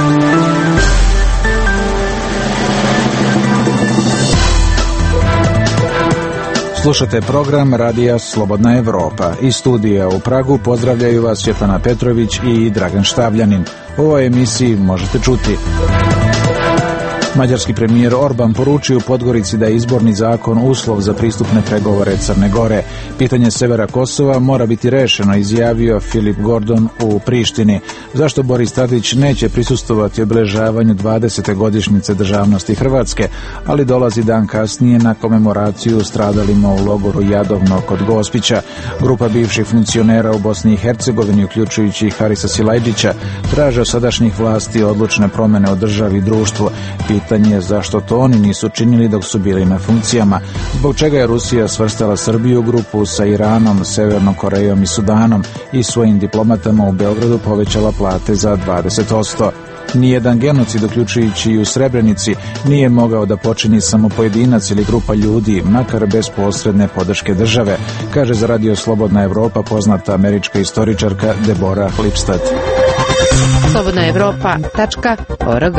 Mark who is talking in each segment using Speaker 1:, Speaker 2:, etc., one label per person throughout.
Speaker 1: Slušate program Radija Slobodna Evropa. Iz studija u Pragu pozdravljaju vas Svjetlana Petrović i Dragan Štavljanin. U ovoj emisiji možete čuti: mađarski premijer Orban poručio u Podgorici da je izborni zakon uslov za pristupne pregovore Crne Gore. Pitanje severa Kosova mora biti rešeno, izjavio Filip Gordon u Prištini. Zašto Boris Tadić neće prisustvovati obeležavanju 20. godišnjice državnosti Hrvatske, ali dolazi dan kasnije na komemoraciju stradalima u logoru Jadovno kod Gospića. Grupa bivših funkcionera u Bosni i Hercegovini, uključujući Harisa Silajđića, traže od sadašnjih vlasti odlučne promene u državi i društvu. Pitanje je zašto to oni nisu činili dok su bili na funkcijama. Zbog čega je Rusija svrstala Srbiju u grupu sa Iranom, Severnom Korejom i Sudanom i svojim diplomatama u Beogradu povećala plate za 20%. Nijedan genocid, uključujući i u Srebrenici, nije mogao da počini samo pojedinac ili grupa ljudi, makar bez posredne podrške države, kaže za Radio Slobodna Evropa poznata američka istoričarka Deborah Lipstadt.
Speaker 2: slobodnaevropa.org.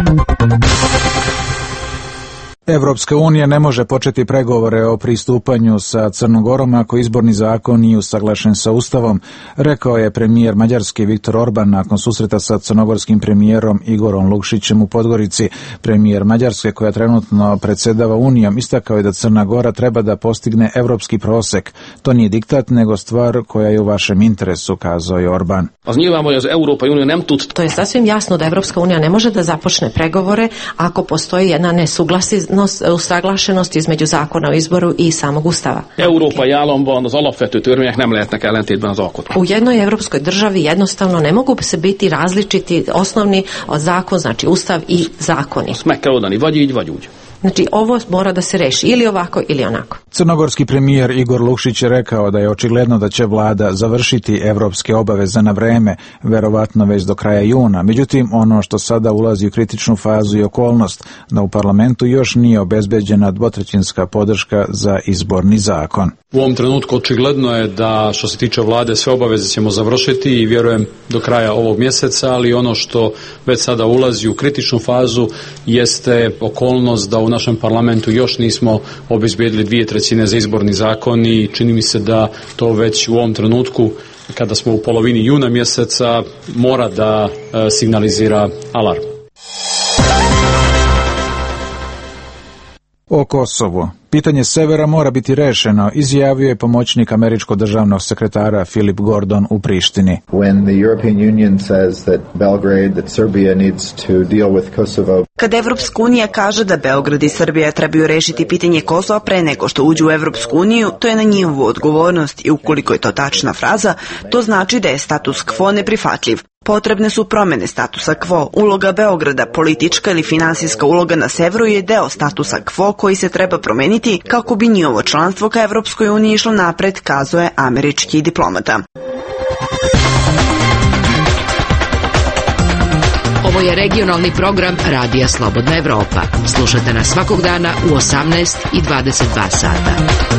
Speaker 1: Evropska unija ne može početi pregovore o pristupanju sa Crnom Gorom ako izborni zakon nije usaglašen sa Ustavom, rekao je premijer Mađarske Viktor Orban nakon susreta sa crnogorskim premijerom Igorom Lukšićem u Podgorici. Premijer Mađarske, koja trenutno predsjedava Unijom, istakao je da Crna Gora treba da postigne evropski prosek. To nije diktat, nego stvar koja je u vašem interesu, kazao je Orban.
Speaker 2: To je sasvim jasno da Evropska unija ne može da započne pregovore ako postoji jedna usaglašenost između zakona o izboru i samog Ustava. U jednoj evropskoj državi jednostavno ne mogu se biti različiti osnovni zakon, znači Ustav i zakoni. Znači, ovo mora da se reši ili ovako ili onako.
Speaker 1: Crnogorski premijer Igor Lukšić je rekao da je očigledno da će vlada završiti evropske obaveze na vreme, verovatno već do kraja juna. Međutim, ono što sada ulazi u kritičnu fazu i okolnost da u parlamentu još nije obezbeđena dvotrećinska podrška za izborni zakon.
Speaker 3: U ovom trenutku očigledno je da što se tiče vlade sve obaveze ćemo završiti i vjerujem do kraja ovog mjeseca, ali ono što već sada ulazi u kritičnu fazu jeste okolnost da u našem parlamentu još nismo obezbedili 2/3 za izborni zakon i čini mi se da to već u ovom trenutku, kada smo u polovini juna mjeseca, mora da signalizira alarm.
Speaker 1: O Kosovu. Pitanje severa mora biti rešeno, izjavio je pomoćnik američkog državnog sekretara Filip Gordon u Prištini.
Speaker 4: Kad Evropska unija kaže da Beograd i Srbija trebaju rešiti pitanje Kosova pre nego što uđu u Evropsku uniju, to je na njihovu odgovornost i ukoliko je to tačna fraza, to znači da je status quo neprihvatljiv. Potrebne su promene statusa quo. Uloga Beograda, politička ili finansijska uloga na severu, je deo statusa quo koji se treba promeniti kako bi njihovo članstvo ka Evropskoj uniji išlo napred, kazuje američki diplomata.
Speaker 2: Ovo je regionalni program Radija Slobodna Evropa. Slušajte nas svakog dana u 18 i 22 sata.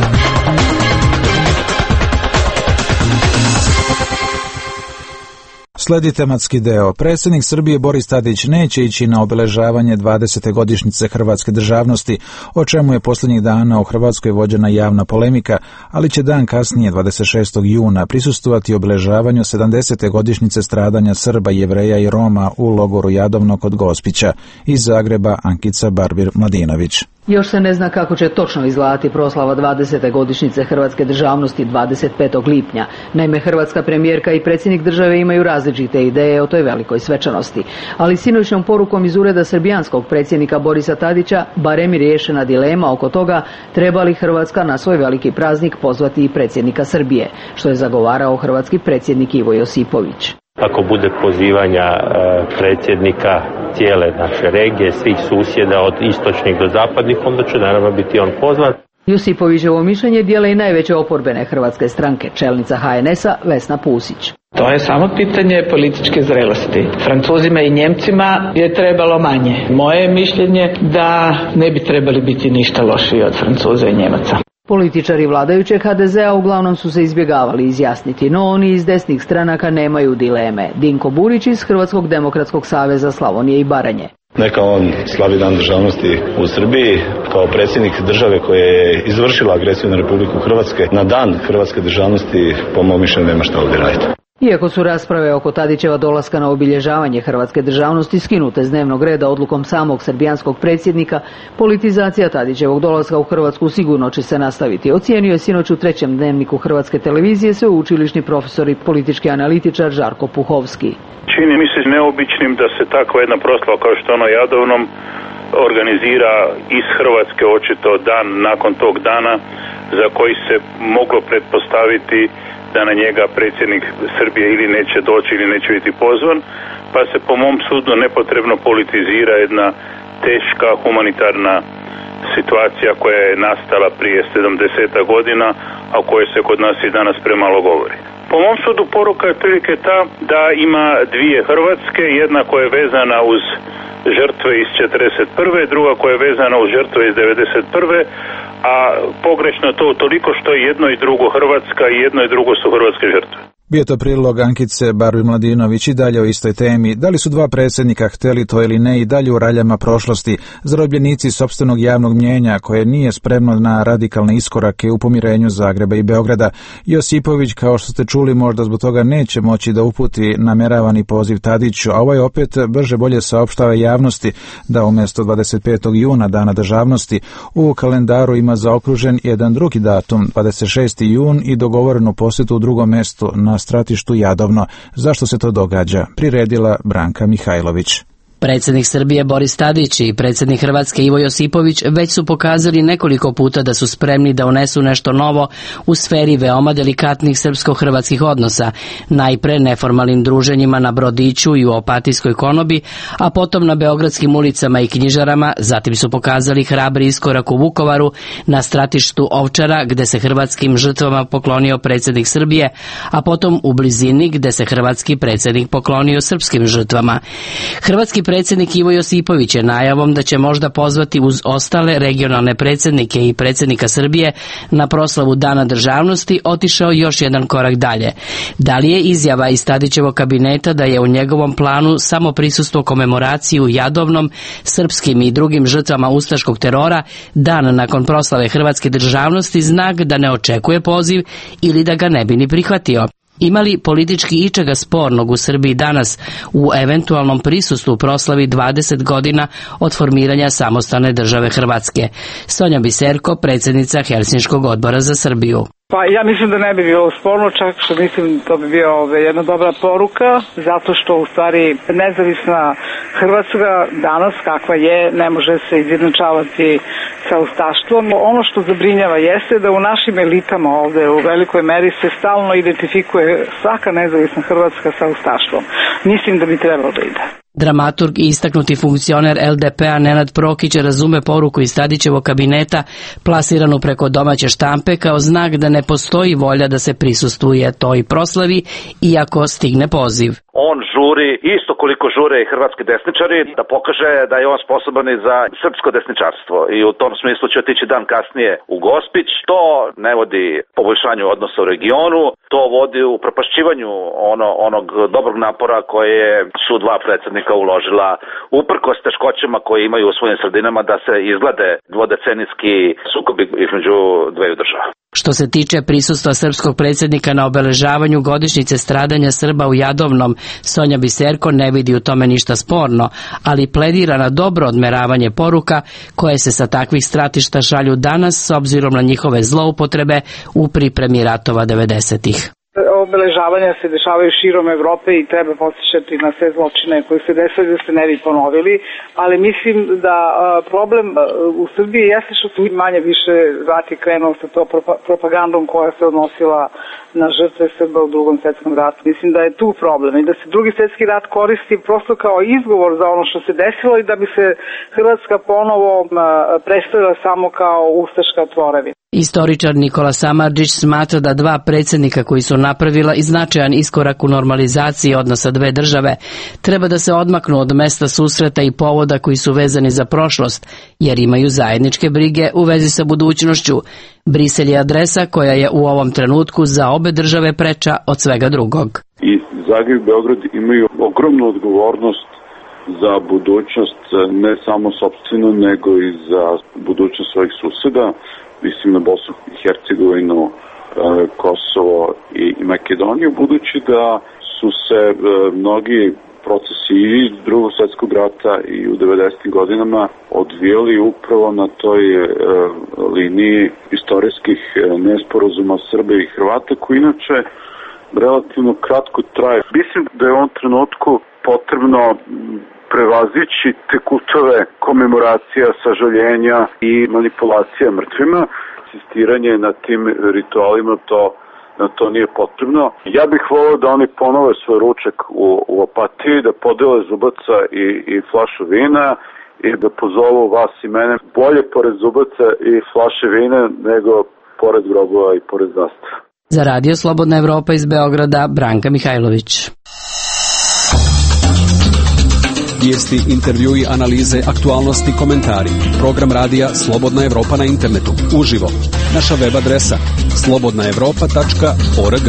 Speaker 1: Sledi tematski deo. Predsjednik Srbije Boris Tadić neće ići na obeležavanje 20. godišnjice hrvatske državnosti, o čemu je posljednjih dana u Hrvatskoj vođena javna polemika, ali će dan kasnije, 26. juna, prisustvovati obeležavanju 70. godišnjice stradanja Srba, Jevreja i Roma u logoru Jadovno kod Gospića. Iz Zagreba Ankica Barbir-Mladinović.
Speaker 5: Još se ne zna kako će točno izgledati proslava 20. godišnjice hrvatske državnosti 25. lipnja. Naime, hrvatska premijerka i predsjednik države imaju različite ideje o toj velikoj svečanosti. Ali sinoćnom porukom iz ureda srbijanskog predsjednika Borisa Tadića barem je riješena dilema oko toga treba li Hrvatska na svoj veliki praznik pozvati i predsjednika Srbije, što je zagovarao hrvatski predsjednik Ivo Josipović.
Speaker 6: Ako bude pozivanja predsjednika cijele naše regije, svih susjeda od istočnih do zapadnih, onda će naravno biti on pozvan.
Speaker 5: Josipovićevo mišljenje dijele i najveće oporbene hrvatske stranke, čelnica HNS-a Vesna Pusić.
Speaker 7: To je samo pitanje političke zrelosti. Francuzima i Njemcima je trebalo manje. Moje mišljenje da ne bi trebali biti ništa lošiji od Francuza i Njemaca.
Speaker 5: Političari vladajućeg HDZ-a uglavnom su se izbjegavali izjasniti, no oni iz desnih stranaka nemaju dileme. Dinko Burić iz Hrvatskog demokratskog saveza Slavonije i Baranje.
Speaker 8: Neka on slavi Dan državnosti u Srbiji kao predsjednik države koja je izvršila agresiju na Republiku Hrvatske. Na Dan hrvatske državnosti po mom mišljenju nema šta ovdje raditi.
Speaker 5: Iako su rasprave oko Tadićeva dolaska na obilježavanje hrvatske državnosti skinute s dnevnog reda odlukom samog srbijanskog predsjednika, politizacija Tadićevog dolaska u Hrvatsku sigurno će se nastaviti. Ocijenio je sinoć u trećem dnevniku Hrvatske televizije sveučilišni profesor i politički analitičar Žarko Puhovski.
Speaker 9: Čini mi se neobičnim da se takva jedna proslava kao što ono Jadovnom organizira iz Hrvatske očito dan nakon tog dana za koji se moglo pretpostaviti da na njega predsjednik Srbije ili neće doći ili neće biti pozvan, pa se po mom sudu nepotrebno politizira jedna teška humanitarna situacija koja je nastala prije 70 godina, a o kojoj se kod nas i danas premalo govori. Po mom sudu poruka je prilike ta da ima dvije Hrvatske, jedna koja je vezana uz žrtve iz 41. druga koja je vezana uz žrtve iz 91. a pogrešno to toliko što je jedno i drugo Hrvatska i jedno i drugo su hrvatske žrtve.
Speaker 1: Bio to prilog Ankice Barbi-Mladinović i dalje o istoj temi. Da li su dva predsjednika htjeli to ili ne i dalje u raljama prošlosti, zarobljenici sopstvenog javnog mnijenja koje nije spremno na radikalne iskorake u pomirenju Zagreba i Beograda? Josipović, kao što ste čuli, možda zbog toga neće moći da uputi nameravani poziv Tadiću, a ovaj opet brže bolje saopštava javnosti da umjesto 25. juna, Dana državnosti, u kalendaru ima zaokružen jedan drugi datum, 26. jun i dogovorenu posjetu u drugom mjestu na stratištu Jadovno. Zašto se to događa? Priredila Branka Mihajlović.
Speaker 10: Predsjednik Srbije Boris Tadić i predsjednik Hrvatske Ivo Josipović već su pokazali nekoliko puta da su spremni da unesu nešto novo u sferi veoma delikatnih srpsko-hrvatskih odnosa, najpre neformalnim druženjima na Brodiću i u Opatijskoj konobi, a potom na beogradskim ulicama i knjižarama, zatim su pokazali hrabri iskorak u Vukovaru na stratištu Ovčara gde se hrvatskim žrtvama poklonio predsjednik Srbije, a potom u blizini gde se hrvatski predsjednik poklonio srpskim žrtvama. Hrvatski predsjednik Ivo Josipović je najavom da će možda pozvati uz ostale regionalne predsjednike i predsjednika Srbije na proslavu Dana državnosti otišao još jedan korak dalje. Da li je izjava iz Tadićevog kabineta da je u njegovom planu samo prisustvo komemoraciji u Jadovnom, srpskim i drugim žrtvama ustaškog terora, dan nakon proslave hrvatske državnosti, znak da ne očekuje poziv ili da ga ne bi ni prihvatio? Ima li politički ičega spornog u Srbiji danas u eventualnom prisustvu proslavi 20 godina od formiranja samostalne države Hrvatske? Sonja Biserko, predsjednica Helsinškog odbora za Srbiju.
Speaker 7: Pa ja mislim da ne bi bilo sporno, čak što mislim to bi bio jedna dobra poruka, zato što u stvari nezavisna Hrvatska danas kakva je ne može se izjednačavati sa ustaštvom. Ono što zabrinjava jeste da u našim elitama ovde u velikoj meri se stalno identifikuje svaka nezavisna Hrvatska sa ustaštvom. Mislim da bi trebalo da ide.
Speaker 10: Dramaturg i istaknuti funkcioner LDP-a Nenad Prokić razume poruku iz Tadićevog kabineta plasiranu preko domaće štampe kao znak da ne postoji volja da se prisustvuje toj proslavi iako stigne poziv.
Speaker 11: On žuri isto koliko žure i hrvatski desničari da pokaže da je on sposoban i za srpsko desničarstvo i u tom smislu će otići dan kasnije u Gospić. To ne vodi poboljšanju odnosa u regionu, to vodi u propašćivanju onog dobrog napora koje su dva predsjednika uložila uprkos teškoćama koje imaju u svojim sredinama da se izglede dvodecenijski sukobi između dveju država.
Speaker 10: Što se tiče prisustva srpskog predsjednika na obeležavanju godišnjice stradanja Srba u Jadovnom, Sonja Biserko ne vidi u tome ništa sporno, ali pledira na dobro odmeravanje poruka koje se sa takvih stratišta šalju danas s obzirom na njihove zloupotrebe u pripremi ratova 90-ih.
Speaker 7: Obeležavanja se dešavaju širom Evrope i treba podsjećati na sve zločine koji se desili da se ne bi ponovili, ali mislim da problem u Srbiji jeste što su manje više rat je krenuo sa to propagandom koja se odnosila na žrtve Srba u Drugom svjetskom ratu. Mislim da je tu problem i da se Drugi svjetski rat koristi prosto kao izgovor za ono što se desilo i da bi se Hrvatska ponovo predstavila samo kao ustaška tvorevina.
Speaker 10: Istoričar Nikola Samardžić smatra da dva predsjednika koji su napravila i značajan iskorak u normalizaciji odnosa dve države treba da se odmaknu od mesta susreta i povoda koji su vezani za prošlost, jer imaju zajedničke brige u vezi sa budućnošću. Brisel je adresa koja je u ovom trenutku za obe države preča od svega drugog.
Speaker 12: I Zagreb i Beograd imaju ogromnu odgovornost za budućnost ne samo sopstveno, nego i za budućnost svojih suseda. Mislim na Bosnu i Hercegovinu, Kosovo i Makedoniju, budući da su se mnogi procesi iz Drugog svjetskog rata i u 90. godinama odvijali upravo na toj liniji istorijskih nesporazuma Srbe i Hrvata, koji inače relativno kratko traje. Mislim da je u ovom trenutku potrebno prevazići te kultove komemoracija, sažaljenja i manipulacija mrtvima. Insistiranje na tim ritualima na to nije potrebno. Ja bih volio da oni ponove svoj ručak u Opatiji, da podele Zubaca i flašu vina i da pozovu vas i mene bolje pored Zubaca i flaše vina nego pored grobova i pored zastava.
Speaker 10: Za Radio Slobodna Evropa iz Beograda, Branka Mihajlović.
Speaker 13: Vijesti, intervjui, analize, aktualnosti, komentari. Program radija Slobodna Evropa na internetu. Uživo. Naša web adresa slobodnaevropa.org.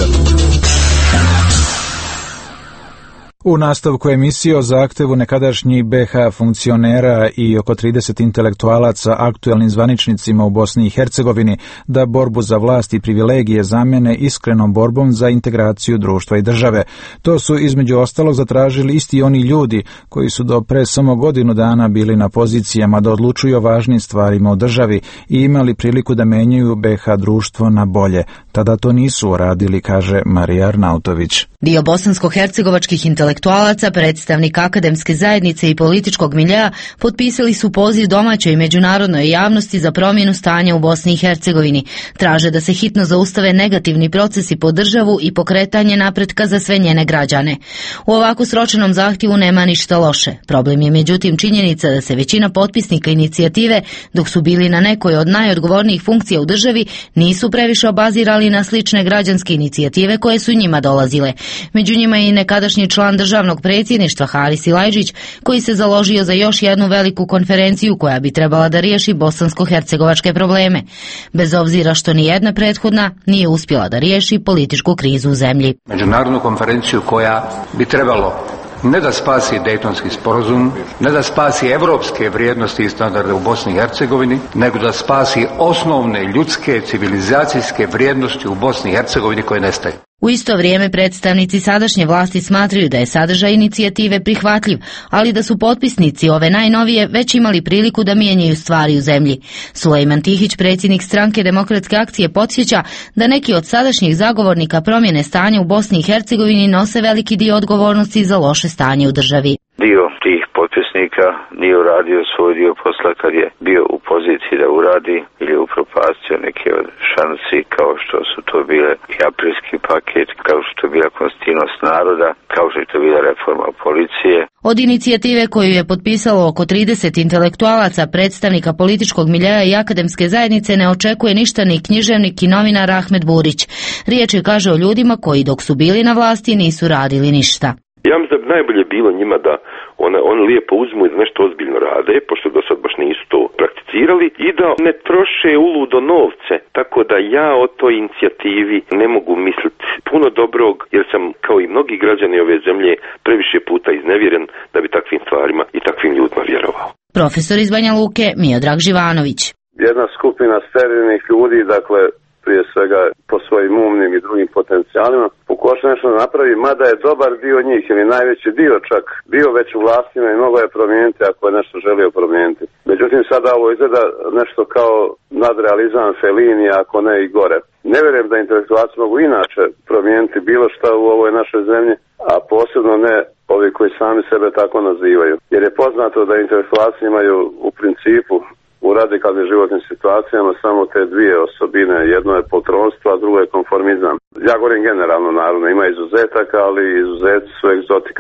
Speaker 1: U nastavku emisije o zahtevu nekadašnjih BH funkcionera i oko 30 intelektualaca aktuelnim zvaničnicima u Bosni i Hercegovini da borbu za vlast i privilegije zamene iskrenom borbom za integraciju društva i države. To su između ostalog zatražili isti oni ljudi koji su do pre samo godinu dana bili na pozicijama da odlučuju o važnim stvarima u državi i imali priliku da menjaju BH društvo na bolje. Tada to nisu uradili, kaže Marija Arnautović.
Speaker 14: Dio bosansko-hercegovačkih intelektualaca, predstavnika akademske zajednice i političkog miljea potpisali su poziv domaćoj i međunarodnoj javnosti za promjenu stanja u Bosni i Hercegovini. Traže da se hitno zaustave negativni procesi po državu i pokretanje napretka za sve njene građane. U ovako sročenom zahtjevu nema ništa loše. Problem je međutim činjenica da se većina potpisnika inicijative, dok su bili na nekoj od najodgovornijih funkcija u državi, nisu previše obazirali na slične građanske inicijative koje su njima dolazile. Među njima je i nekadašnji član državnog predsjedništva Haris Silajđić, koji se založio za još jednu veliku konferenciju koja bi trebala da riješi bosansko-hercegovačke probleme, bez obzira što ni jedna prethodna nije uspjela da riješi političku krizu u zemlji.
Speaker 15: Međunarodnu konferenciju koja bi trebalo ne da spasi Dejtonski sporazum, ne da spasi evropske vrijednosti i standarde u Bosni i Hercegovini, nego da spasi osnovne ljudske civilizacijske vrijednosti u Bosni i Hercegovini koje nestaju.
Speaker 14: U isto vrijeme predstavnici sadašnje vlasti smatraju da je sadržaj inicijative prihvatljiv, ali da su potpisnici ove najnovije već imali priliku da mijenjaju stvari u zemlji. Sulejman Tihić, predsjednik stranke Demokratske akcije, podsjeća da neki od sadašnjih zagovornika promjene stanja u Bosni i Hercegovini nose veliki dio odgovornosti za loše stanje u državi.
Speaker 16: Dio tih potpisnika nije uradio svoj dio posla kad je bio u poziciji da uradi ili upropastio neke od šansi kao što su to bile i aprilski paket, kao što je bila konstitutivnost naroda, kao što je to bila reforma policije.
Speaker 14: Od inicijative koju je potpisalo oko 30 intelektualaca, predstavnika političkog miljea i akademske zajednice ne očekuje ništa ni književnik i novinar Ahmed Burić. Riječ je, kaže, o ljudima koji dok su bili na vlasti nisu radili ništa.
Speaker 17: Ja mislim da bi najbolje bilo njima da oni lijepo uzmu i da nešto ozbiljno rade, pošto do sad baš nisu to prakticirali, i da ne troše uludo novce. Tako da ja o toj inicijativi ne mogu misliti puno dobrog, jer sam, kao i mnogi građani ove zemlje, previše puta iznevjeren da bi takvim stvarima i takvim ljudima vjerovao.
Speaker 14: Profesor iz Banja Luke, Miodrag Živanović.
Speaker 18: Jedna skupina sterilnih ljudi, dakle, prije svega po svojim umnim i drugim potencijalima, pokuša nešto da napravi, mada je dobar dio njih ili najveći dio čak bio već u vlastima i mogo je promijeniti ako je nešto želio promijeniti. Međutim, sada ovo izgleda nešto kao nadrealizam Fellini, ako ne i gore. Ne vjerujem da intelektualci mogu inače promijeniti bilo što u ovoj našoj zemlji, a posebno ne ovi koji sami sebe tako nazivaju. Jer je poznato da intelektualci imaju u principu u radikalnim životnim situacijama samo te dvije osobine. Jedno je poltronstvo, a drugo je konformizam. Ja govorim generalno, naravno, ima izuzetaka, ali izuzeti su egzotika.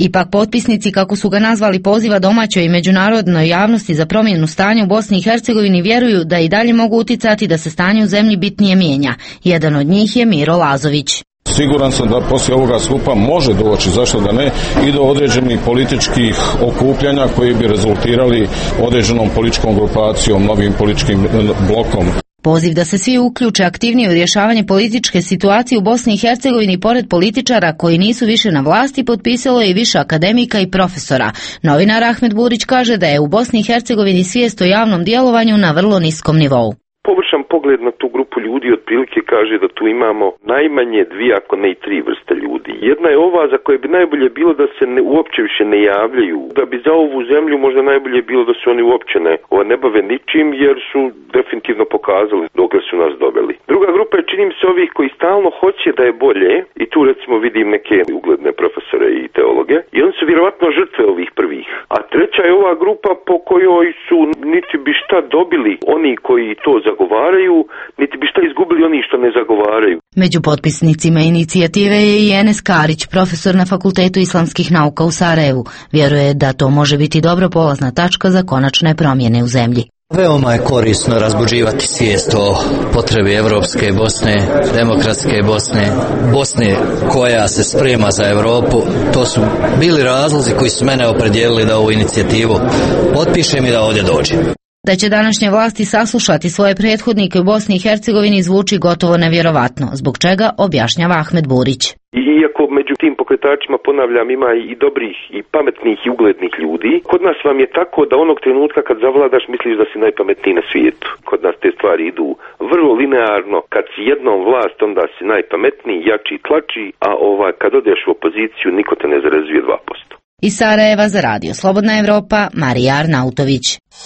Speaker 14: Ipak potpisnici, kako su ga nazvali, poziva domaćoj i međunarodnoj javnosti za promjenu stanja u Bosni i Hercegovini vjeruju da i dalje mogu uticati da se stanje u zemlji bitnije mijenja. Jedan od njih je Miro Lazović.
Speaker 19: Siguran sam da poslije ovoga skupa može doći, zašto da ne, i do određenih političkih okupljanja koji bi rezultirali određenom političkom grupacijom, novim političkim blokom.
Speaker 14: Poziv da se svi uključe aktivnije u rješavanje političke situacije u Bosni i Hercegovini pored političara koji nisu više na vlasti potpisalo je i više akademika i profesora. Novinar Ahmed Burić kaže da je u Bosni i Hercegovini svijest o javnom djelovanju na vrlo niskom nivou.
Speaker 17: Površan pogled na tu grupu ljudi otprilike kaže da tu imamo najmanje 2, ako ne i 3 vrste ljudi. Jedna je ova za koje bi najbolje bilo da se uopće više ne javljaju, da bi za ovu zemlju možda najbolje bilo da se oni uopće ne bave ničim, jer su definitivno pokazali dokle su nas doveli. Druga grupa je, čini mi se, ovih koji stalno hoće da je bolje, i tu recimo vidim neke ugledne profesore i teologe, i oni su vjerovatno žrtve ovih prvih. A treća je ova grupa po kojoj su niti bi šta dobili oni koji to zagovaraju, niti bi šta izgubili oni što ne zagovaraju.
Speaker 14: Među potpisnicima inicijative je i Enes Karić, profesor na Fakultetu islamskih nauka u Sarajevu. Vjeruje da to može biti dobro polazna tačka za konačne promjene u zemlji.
Speaker 20: Veoma je korisno razbuđivati svijest o potrebi evropske Bosne, demokratske Bosne, Bosne koja se sprema za Europu. To su bili razlozi koji su mene opredijelili da ovu inicijativu potpišem i da ovdje dođem.
Speaker 14: Da će današnje vlasti saslušati svoje prethodnike u Bosni i Hercegovini zvuči gotovo nevjerovatno, zbog čega objašnjava Ahmed Burić.
Speaker 17: Iako među tim pokretačima, ponavljam, ima i dobrih i pametnih i uglednih ljudi, kod nas vam je tako da onog trenutka kad zavladaš misliš da si najpametniji na svijetu. Kod nas te stvari idu vrlo linearno, kad si jednom vlast onda si najpametniji, jači i tlači, a kad odeš u opoziciju niko te ne zarazuje 2%.
Speaker 14: Iz Sarajeva za radio Slobodna Evropa, Marija Arnautović.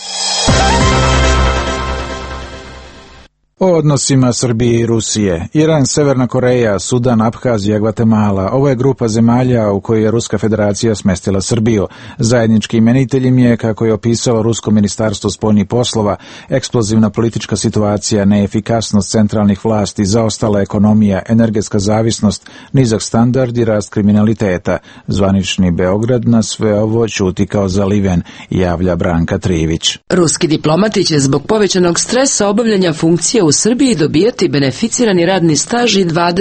Speaker 1: O odnosima Srbije i Rusije. Iran, Severna Koreja, Sudan, Abhazija, Gvatemala. Ovo je grupa zemalja u kojoj je Ruska federacija smestila Srbiju. Zajednički imenitelj im je, kako je opisalo Rusko ministarstvo spoljnih poslova, eksplozivna politička situacija, neefikasnost centralnih vlasti, zaostala ekonomija, energetska zavisnost, nizak standard i rast kriminaliteta. Zvanični Beograd na sve ovo ćuti kao zaliven, javlja Branka Trivić.
Speaker 10: Ruski diplomati će zbog povećanog stresa obavljanja funkcije u Srbiji dobijati beneficirani radni staž i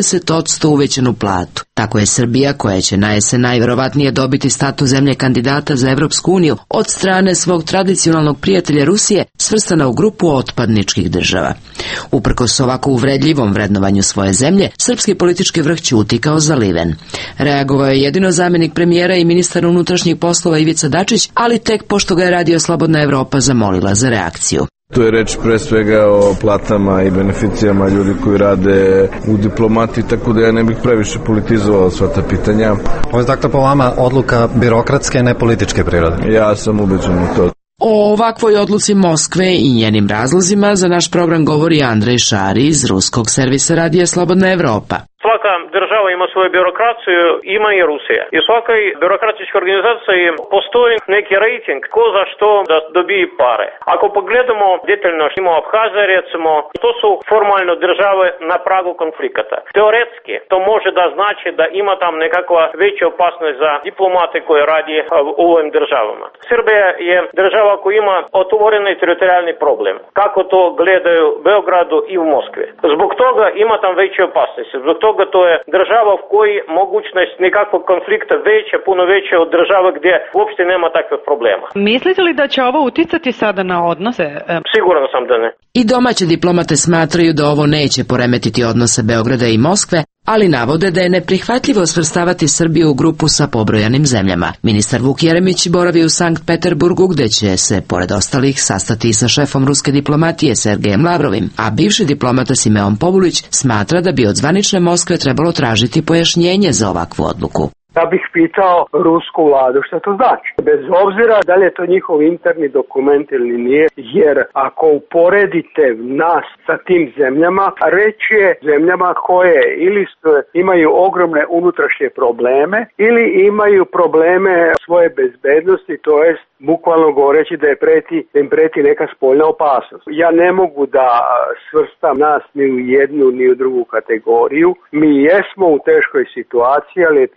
Speaker 10: 20% uvećanu platu. Tako je Srbija, koja će na jesen najvjerovatnije dobiti status zemlje kandidata za Evropsku uniju od strane svog tradicionalnog prijatelja Rusije, svrstana u grupu otpadničkih država. Uprkos ovako uvredljivom vrednovanju svoje zemlje, srpski politički vrh ćuti kao zaliven. Reagovao je jedino zamjenik premijera i ministar unutrašnjih poslova Ivica Dačić, ali tek pošto ga je Radio Slobodna Evropa zamolila za reakciju.
Speaker 21: Tu je reč pre svega o platama i beneficijama ljudi koji rade u diplomatiji, tako da ja ne bih previše politizovao sva ta pitanja.
Speaker 22: Ovo je dakle po vama odluka birokratske, ne političke prirode?
Speaker 21: Ja sam ubeđen u to.
Speaker 10: O ovakvoj odluci Moskve i njenim razlozima za naš program govori Andrej Šari iz ruskog servisa Radija Slobodna Evropa.
Speaker 23: Svaka država ima svoju birokraciju, ima i Rusija. I u svakoj birokratičkoj organizaciji postoji neki rejting ko za što da dobije pare. Ako pogledamo detaljno što ima Abhazija, recimo, to su formalno države na pragu konflikata. Teoretski to može da znači da ima tam nekakva veća opasnost za diplomate koji radi u ovim državama. Srbija je država koja ima otvoreni teritorijalni problem. Kako to gledaju u Beogradu i u Moskvi. Zbog toga ima tam veće opasnosti. Zbog toga to je država u kojoj mogućnost nekakvog konflikta veća, puno veća od država gdje uopšte nema takvih problema.
Speaker 24: Mislite li da će ovo uticati sada na odnose?
Speaker 23: Siguran sam da ne.
Speaker 10: I domaće diplomate smatraju da ovo neće poremetiti odnose Beograda i Moskve, ali navode da je neprihvatljivo svrstavati Srbiju u grupu sa pobrojanim zemljama. Ministar Vuk Jeremić boravi u Sankt Peterburgu, gdje će se, pored ostalih, sastati i sa šefom ruske diplomatije Sergejem Lavrovim, a bivši diplomata Simeon Povulić smatra da bi od zvanične Moskve trebalo tražiti pojašnjenje za ovakvu odluku.
Speaker 25: Ja bih pitao rusku vladu što to znači. Bez obzira da li je to njihov interni dokument ili nije, jer ako uporedite nas sa tim zemljama, reći je zemljama koje ili imaju ogromne unutrašnje probleme ili imaju probleme svoje bezbednosti, to jest bukvalno govoreći da im preti neka spoljna opasnost. Ja ne mogu da svrstam nas ni u jednu ni u drugu kategoriju. Mi jesmo u teškoj situaciji, ali to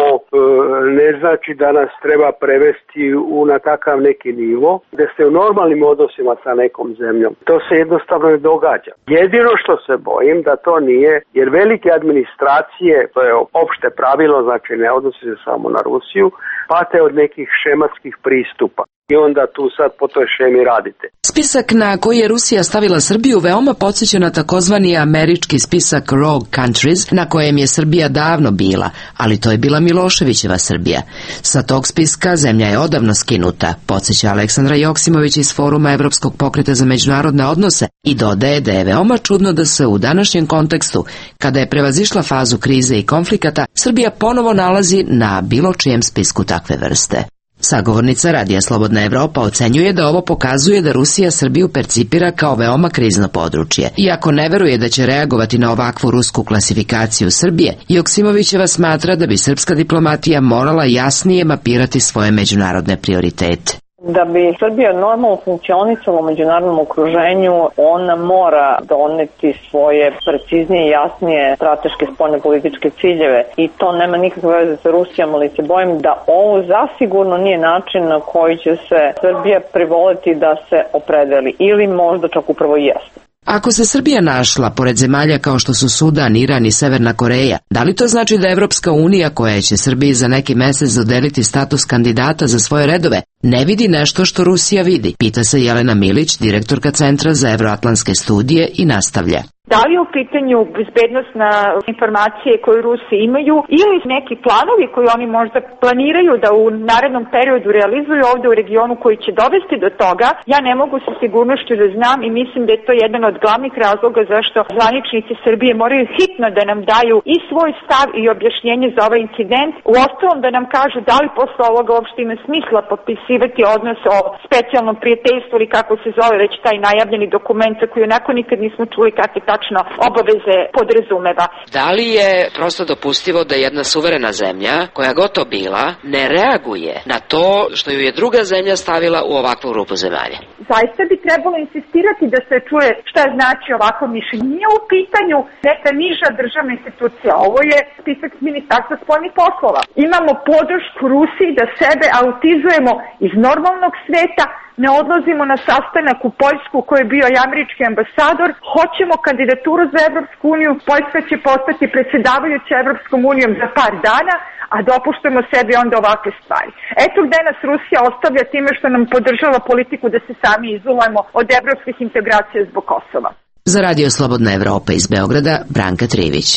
Speaker 25: ne znači da nas treba prevesti na takav neki nivo, da ste u normalnim odnosima sa nekom zemljom. To se jednostavno ne događa. Jedino što se bojim da to nije, jer velike administracije, to je opšte pravilo, znači ne odnosi se samo na Rusiju, pate od nekih šematskih pristupa. I onda tu sad po toj šemi radite.
Speaker 2: Spisak na koji je Rusija stavila Srbiju veoma podsjeća na takozvani američki spisak Rogue Countries, na kojem je Srbija davno bila, ali to je bila Miloševićeva Srbija. Sa tog spiska zemlja je odavno skinuta, podsjeća Aleksandra Joksimović iz Foruma Evropskog pokreta za međunarodne odnose i dodaje da je veoma čudno da se u današnjem kontekstu, kada je prevazišla fazu krize i konflikata, Srbija ponovo nalazi na bilo čijem spisku takve vrste. Sagovornica Radija Slobodna Evropa ocenjuje da ovo pokazuje da Rusija Srbiju percipira kao veoma krizno područje. Iako ne veruje da će reagovati na ovakvu rusku klasifikaciju Srbije, Joksimovićeva smatra da bi srpska diplomatija morala jasnije mapirati svoje međunarodne prioritete.
Speaker 3: Da bi Srbija normalno funkcionisala u međunarodnom okruženju, ona mora doneti svoje preciznije i jasnije strateške spoljne političke ciljeve i to nema nikakve veze sa Rusijom, ali se bojim da ovo zasigurno nije način na koji će se Srbija privoliti da se opredeli ili možda čak upravo i jeste.
Speaker 2: Ako se Srbija našla pored zemalja kao što su Sudan, Iran i Severna Koreja, da li to znači da Evropska unija, koja će Srbiji za neki mesec dodeliti status kandidata za svoje redove, ne vidi nešto što Rusija vidi? Pita se Jelena Milić, direktorka Centra za evroatlantske studije i nastavlja.
Speaker 4: Da li je u pitanju bezbednosna informacije koje Rusi imaju ili neki planovi koji oni možda planiraju da u narednom periodu realizuju ovde u regionu koji će dovesti do toga, ja ne mogu sa sigurnošću da znam i mislim da je to jedan od glavnih razloga zašto zvaničnici Srbije moraju hitno da nam daju i svoj stav i objašnjenje za ovaj incident, uostalom da nam kažu da li posle ovoga uopšte ima smisla potpisivati odnos o specijalnom prijateljstvu ili kako se zove već taj najavljeni dokument za koji onako nikad nismo čuli kakve obaveze podrazumeva.
Speaker 2: Da li je prosto dopustivo da jedna suverena zemlja, koja gotovo bila, ne reaguje na to što ju je druga zemlja stavila u ovakvu grupu zemalja?
Speaker 4: Zaista bi trebalo insistirati da se čuje šta znači ovako mišljenje. Nije u pitanju neka niža državna institucija, ovo je spisak Ministarstva spoljnih poslova. Imamo podršku Rusiji da sebe autizujemo iz normalnog sveta, ne odlazimo na sastanak u Poljsku u kojoj je bio i američki ambasador, hoćemo kandidaturu za Evropsku uniju, Poljska će postati predsjedavajuća Evropskom unijom za par dana, a dopuštamo sebi onda ovakve stvari. Eto gde nas Rusija ostavlja time što nam podržava politiku da se sami izolujemo od evropskih integracija zbog Kosova.
Speaker 2: Za Radio Slobodna Evropa iz Beograda, Branka Trivić.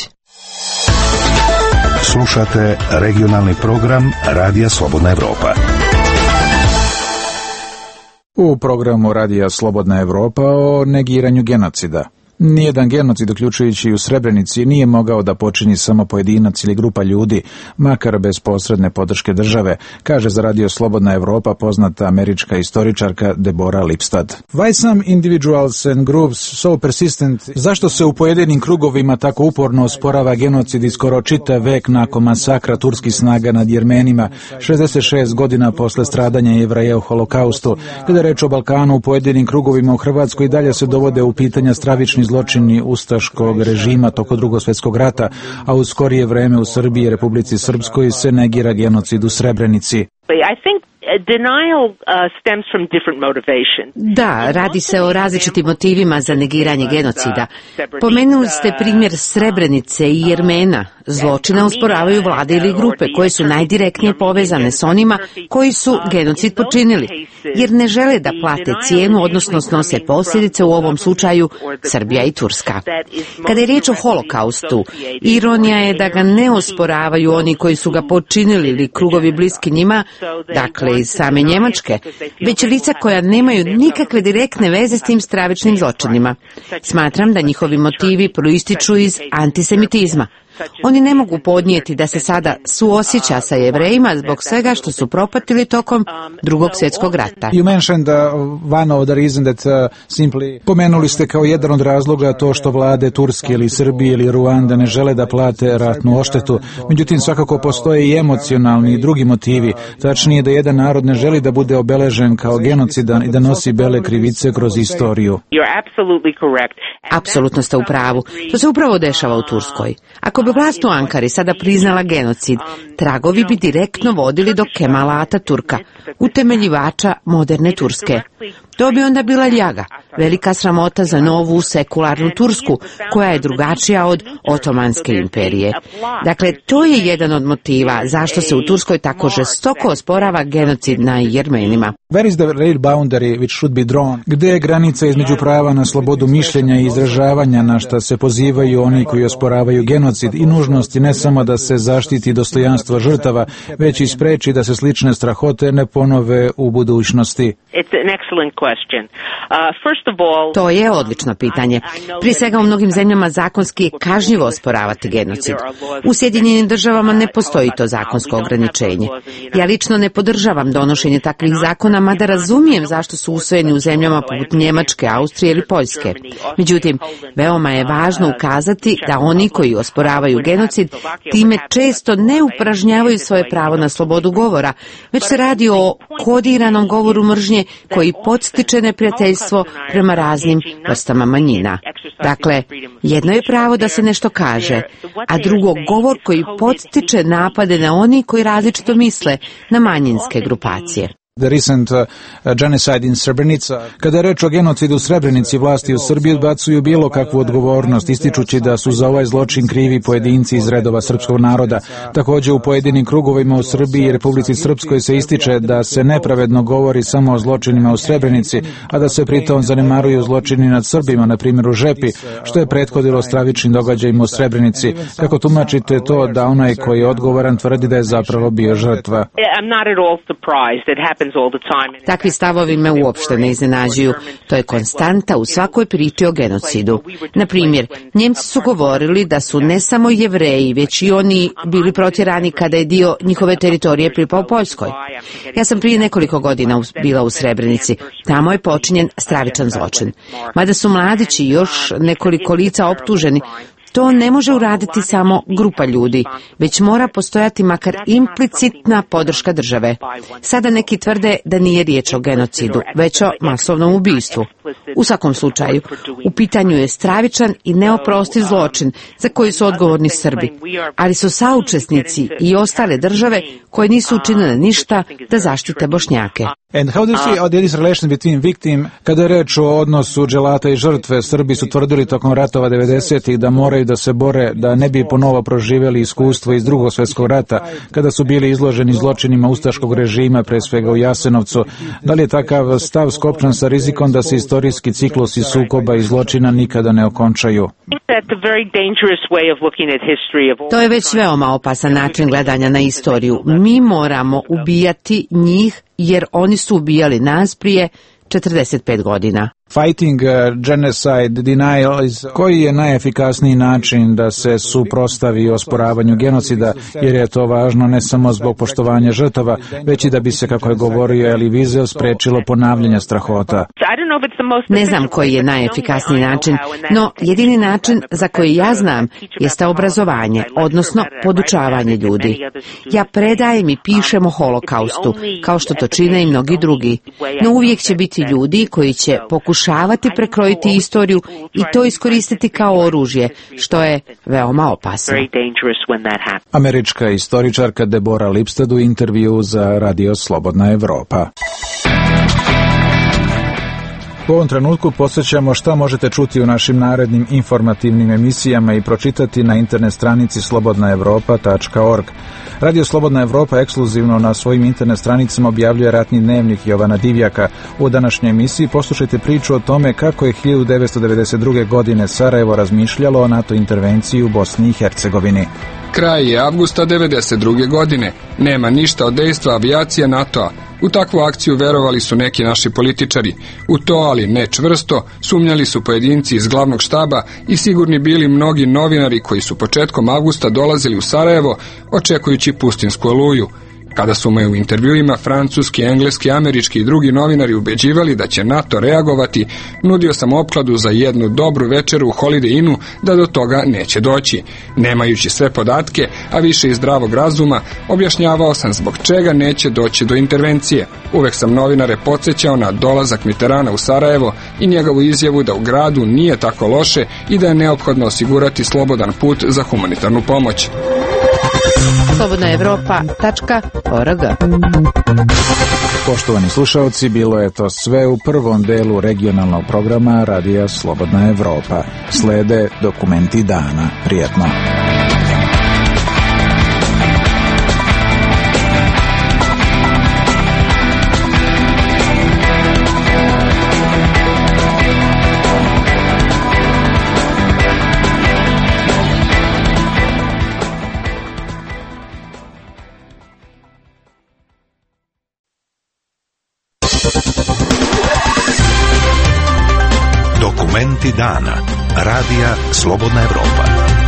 Speaker 6: Slušate regionalni program Radija Slobodna Evropa.
Speaker 1: U programu Radija Slobodna Evropa o negiranju genocida. Nijedan genocid, uključujući i u Srebrenici, nije mogao da počini samo pojedinac ili grupa ljudi, makar bez posredne podrške države, kaže za Radio Slobodna Evropa poznata američka istoričarka Deborah Lipstadt. Why some individuals and groups so persistent? Zašto se u pojedinim krugovima tako uporno osporava genocid i skoro čitav vek nakon masakra turskih snaga nad Jermenima, 66 godina posle stradanja Jevreja u Holokaustu? Kada je reč o Balkanu, u pojedinim krugovima u Hrvatskoj dalje se dovode u pitanja stravični zločini ustaškog režima toko Drugog svjetskog rata, a u skorije vreme u Srbiji i Republici Srpskoj se negira genocid u Srebrenici.
Speaker 8: I think denial stems from different motivations.
Speaker 26: Da, radi se o različitim motivima za negiranje genocida. Pomenuli ste primjer Srebrenice i Jermena. Zločine osporavaju vlade ili grupe koje su najdirektnije povezane s onima koji su genocid počinili, jer ne žele da plate cijenu, odnosno snose posljedice, u ovom slučaju Srbija i Turska. Kada je riječ o Holokaustu, ironija je da ga ne osporavaju oni koji su ga počinili ili krugovi bliski njima, dakle iz same Njemačke, već lica koja nemaju nikakve direktne veze s tim stravičnim zločinima. Smatram da njihovi motivi proističu iz antisemitizma. Oni ne mogu podnijeti da se sada suosjeća sa Jevrejima zbog svega što su propatili tokom Drugog svjetskog rata.
Speaker 1: You mentioned one of the reason that simply pomenuli ste kao jedan od razloga to što vlade Turske ili Srbije ili Ruanda ne žele da plate ratnu odštetu. Međutim, svakako postoje i emocionalni i drugi motivi. Tačnije da jedan narod ne želi da bude obeležen kao genocidan i da nosi bele krivice kroz istoriju.
Speaker 26: Apsolutno ste u pravu. To se upravo dešava u Turskoj. Ako bi bi vlast u Ankari sada priznala genocid, tragovi bi direktno vodili do Kemala Ataturka, utemeljivača moderne Turske. To bi onda bila ljaga, velika sramota za novu sekularnu Tursku, koja je drugačija od Otomanske imperije. Dakle, to je jedan od motiva zašto se u Turskoj tako žestoko osporava genocid na Jermenima.
Speaker 1: Where is the real boundary which should be drawn? Gde je granica između prava na slobodu mišljenja i izražavanja na šta se pozivaju oni koji osporavaju genocid i nužnosti ne samo da se zaštiti dostojanstvo žrtava, već i spreči da se slične strahote ne ponove u budućnosti?
Speaker 26: To je odlično pitanje. Prije svega u mnogim zemljama zakonski je kažnjivo osporavati genocid. U Sjedinjenim državama ne postoji to zakonsko ograničenje. Ja lično ne podržavam donošenje takvih zakona, mada razumijem zašto su usvojeni u zemljama poput Njemačke, Austrije ili Poljske. Međutim, veoma je važno ukazati da oni koji osporavaju genocid time često ne upražnjavaju svoje pravo na slobodu govora, već se radi o kodiranom govoru mržnje koji podstiče neprijateljstvo prema raznim vrstama manjina. Dakle, jedno je pravo da se nešto kaže, a drugo govor koji podstiče napade na oni koji različito misle, na manjinske grupacije.
Speaker 1: The recent genocide in Srebrenica. Kada je reč o genocidu u Srebrenici, vlasti u Srbiji odbacuju bilo kakvu odgovornost, ističući da su za ovaj zločin krivi pojedinci iz redova srpskog naroda. Također u pojedinim krugovima u Srbiji i Republici Srpskoj se ističe da se nepravedno govori samo o zločinima u Srebrenici, a da se pritom zanemaruju zločini nad Srbima, na primjer u Žepi, što je prethodilo stravičnim događajima u Srebrenici. Kako tumačite to da onaj koji je odgovoran tvrdi da je zapravo bio žrtva?
Speaker 26: Takvi stavovi me uopšte ne iznenađuju. To je konstanta u svakoj priči o genocidu. Na primjer, Njemci su govorili da su ne samo Jevreji, već i oni bili protjerani kada je dio njihove teritorije pripao Poljskoj. Ja sam prije nekoliko godina bila u Srebrenici. Tamo je počinjen stravičan zločin. Mada su mladići i još nekoliko lica optuženi, to ne može uraditi samo grupa ljudi, već mora postojati makar implicitna podrška države. Sada neki tvrde da nije riječ o genocidu, već o masovnom ubistvu. U svakom slučaju, u pitanju je stravičan i neoprostiv zločin za koji su odgovorni Srbi, ali su saučesnici i ostale države koje nisu učinile ništa da zaštite Bošnjake.
Speaker 1: And how do you see this relation between victim? Kada je reč o odnosu dželata i žrtve, Srbi su tvrdili tokom ratova 90-ih da moraju da se bore da ne bi ponovo proživjeli iskustvo iz Drugog svjetskog rata, kada su bili izloženi zločinima ustaškog režima, pre svega u Jasenovcu. Da li je takav stav skopčan sa rizikom da se istorijski ciklusi sukoba i zločina nikada ne okončaju?
Speaker 26: To je već veoma opasan način gledanja na istoriju. Mi moramo ubijati njih jer oni su ubijali nas prije 45 godina.
Speaker 1: Fighting genocide denial is koji je najefikasniji način da se suprotstavi osporavanju genocida, jer je to važno ne samo zbog poštovanja žrtava, već i da bi se, kako je govorio Elie Wiesel, sprečilo ponavljanje strahota.
Speaker 26: Ne znam koji je najefikasniji način, no jedini način za koji ja znam jeste obrazovanje, odnosno podučavanje ljudi. Ja predajem i pišem o holokaustu, kao što to čine i mnogi drugi, no uvijek će biti ljudi koji će pokušavati prekrojiti istoriju i to iskoristiti kao oružje, što je veoma opasno.
Speaker 1: Američka istoričarka Deborah Lipstadt u intervju za Radio Slobodna Evropa. U ovom trenutku podsjećamo šta možete čuti u našim narednim informativnim emisijama i pročitati na internet stranici slobodnaevropa.org. Radio Slobodna Evropa ekskluzivno na svojim internet stranicama objavljuje ratni dnevnik Jovana Divjaka. U današnjoj emisiji poslušajte priču o tome kako je 1992. godine Sarajevo razmišljalo o NATO intervenciji u Bosni i Hercegovini.
Speaker 5: Kraj je avgusta 1992. godine. Nema ništa od dejstva avijacije NATO-a. U takvu akciju verovali su neki naši političari. U to, ali ne čvrsto, sumnjali su pojedinci iz glavnog štaba i sigurni bili mnogi novinari koji su početkom avgusta dolazili u Sarajevo očekujući pustinsku oluju. Kada su me u intervjuima francuski, engleski, američki i drugi novinari ubeđivali da će NATO reagovati, nudio sam opkladu za jednu dobru večeru u Holiday Innu da do toga neće doći. Nemajući sve podatke, a više iz zdravog razuma, objašnjavao sam zbog čega neće doći do intervencije. Uvek sam novinare podsjećao na dolazak Mitterranda u Sarajevo i njegovu izjavu da u gradu nije tako loše i da je neophodno osigurati slobodan put za humanitarnu pomoć.
Speaker 26: slobodnaevropa.org.
Speaker 1: Poštovani slušalci, bilo je to sve u prvom delu regionalnog programa Radija Slobodna Evropa. Slede dokumenti dana. Prijetno.
Speaker 6: Dokumenti dana. Radija Slobodna Evropa.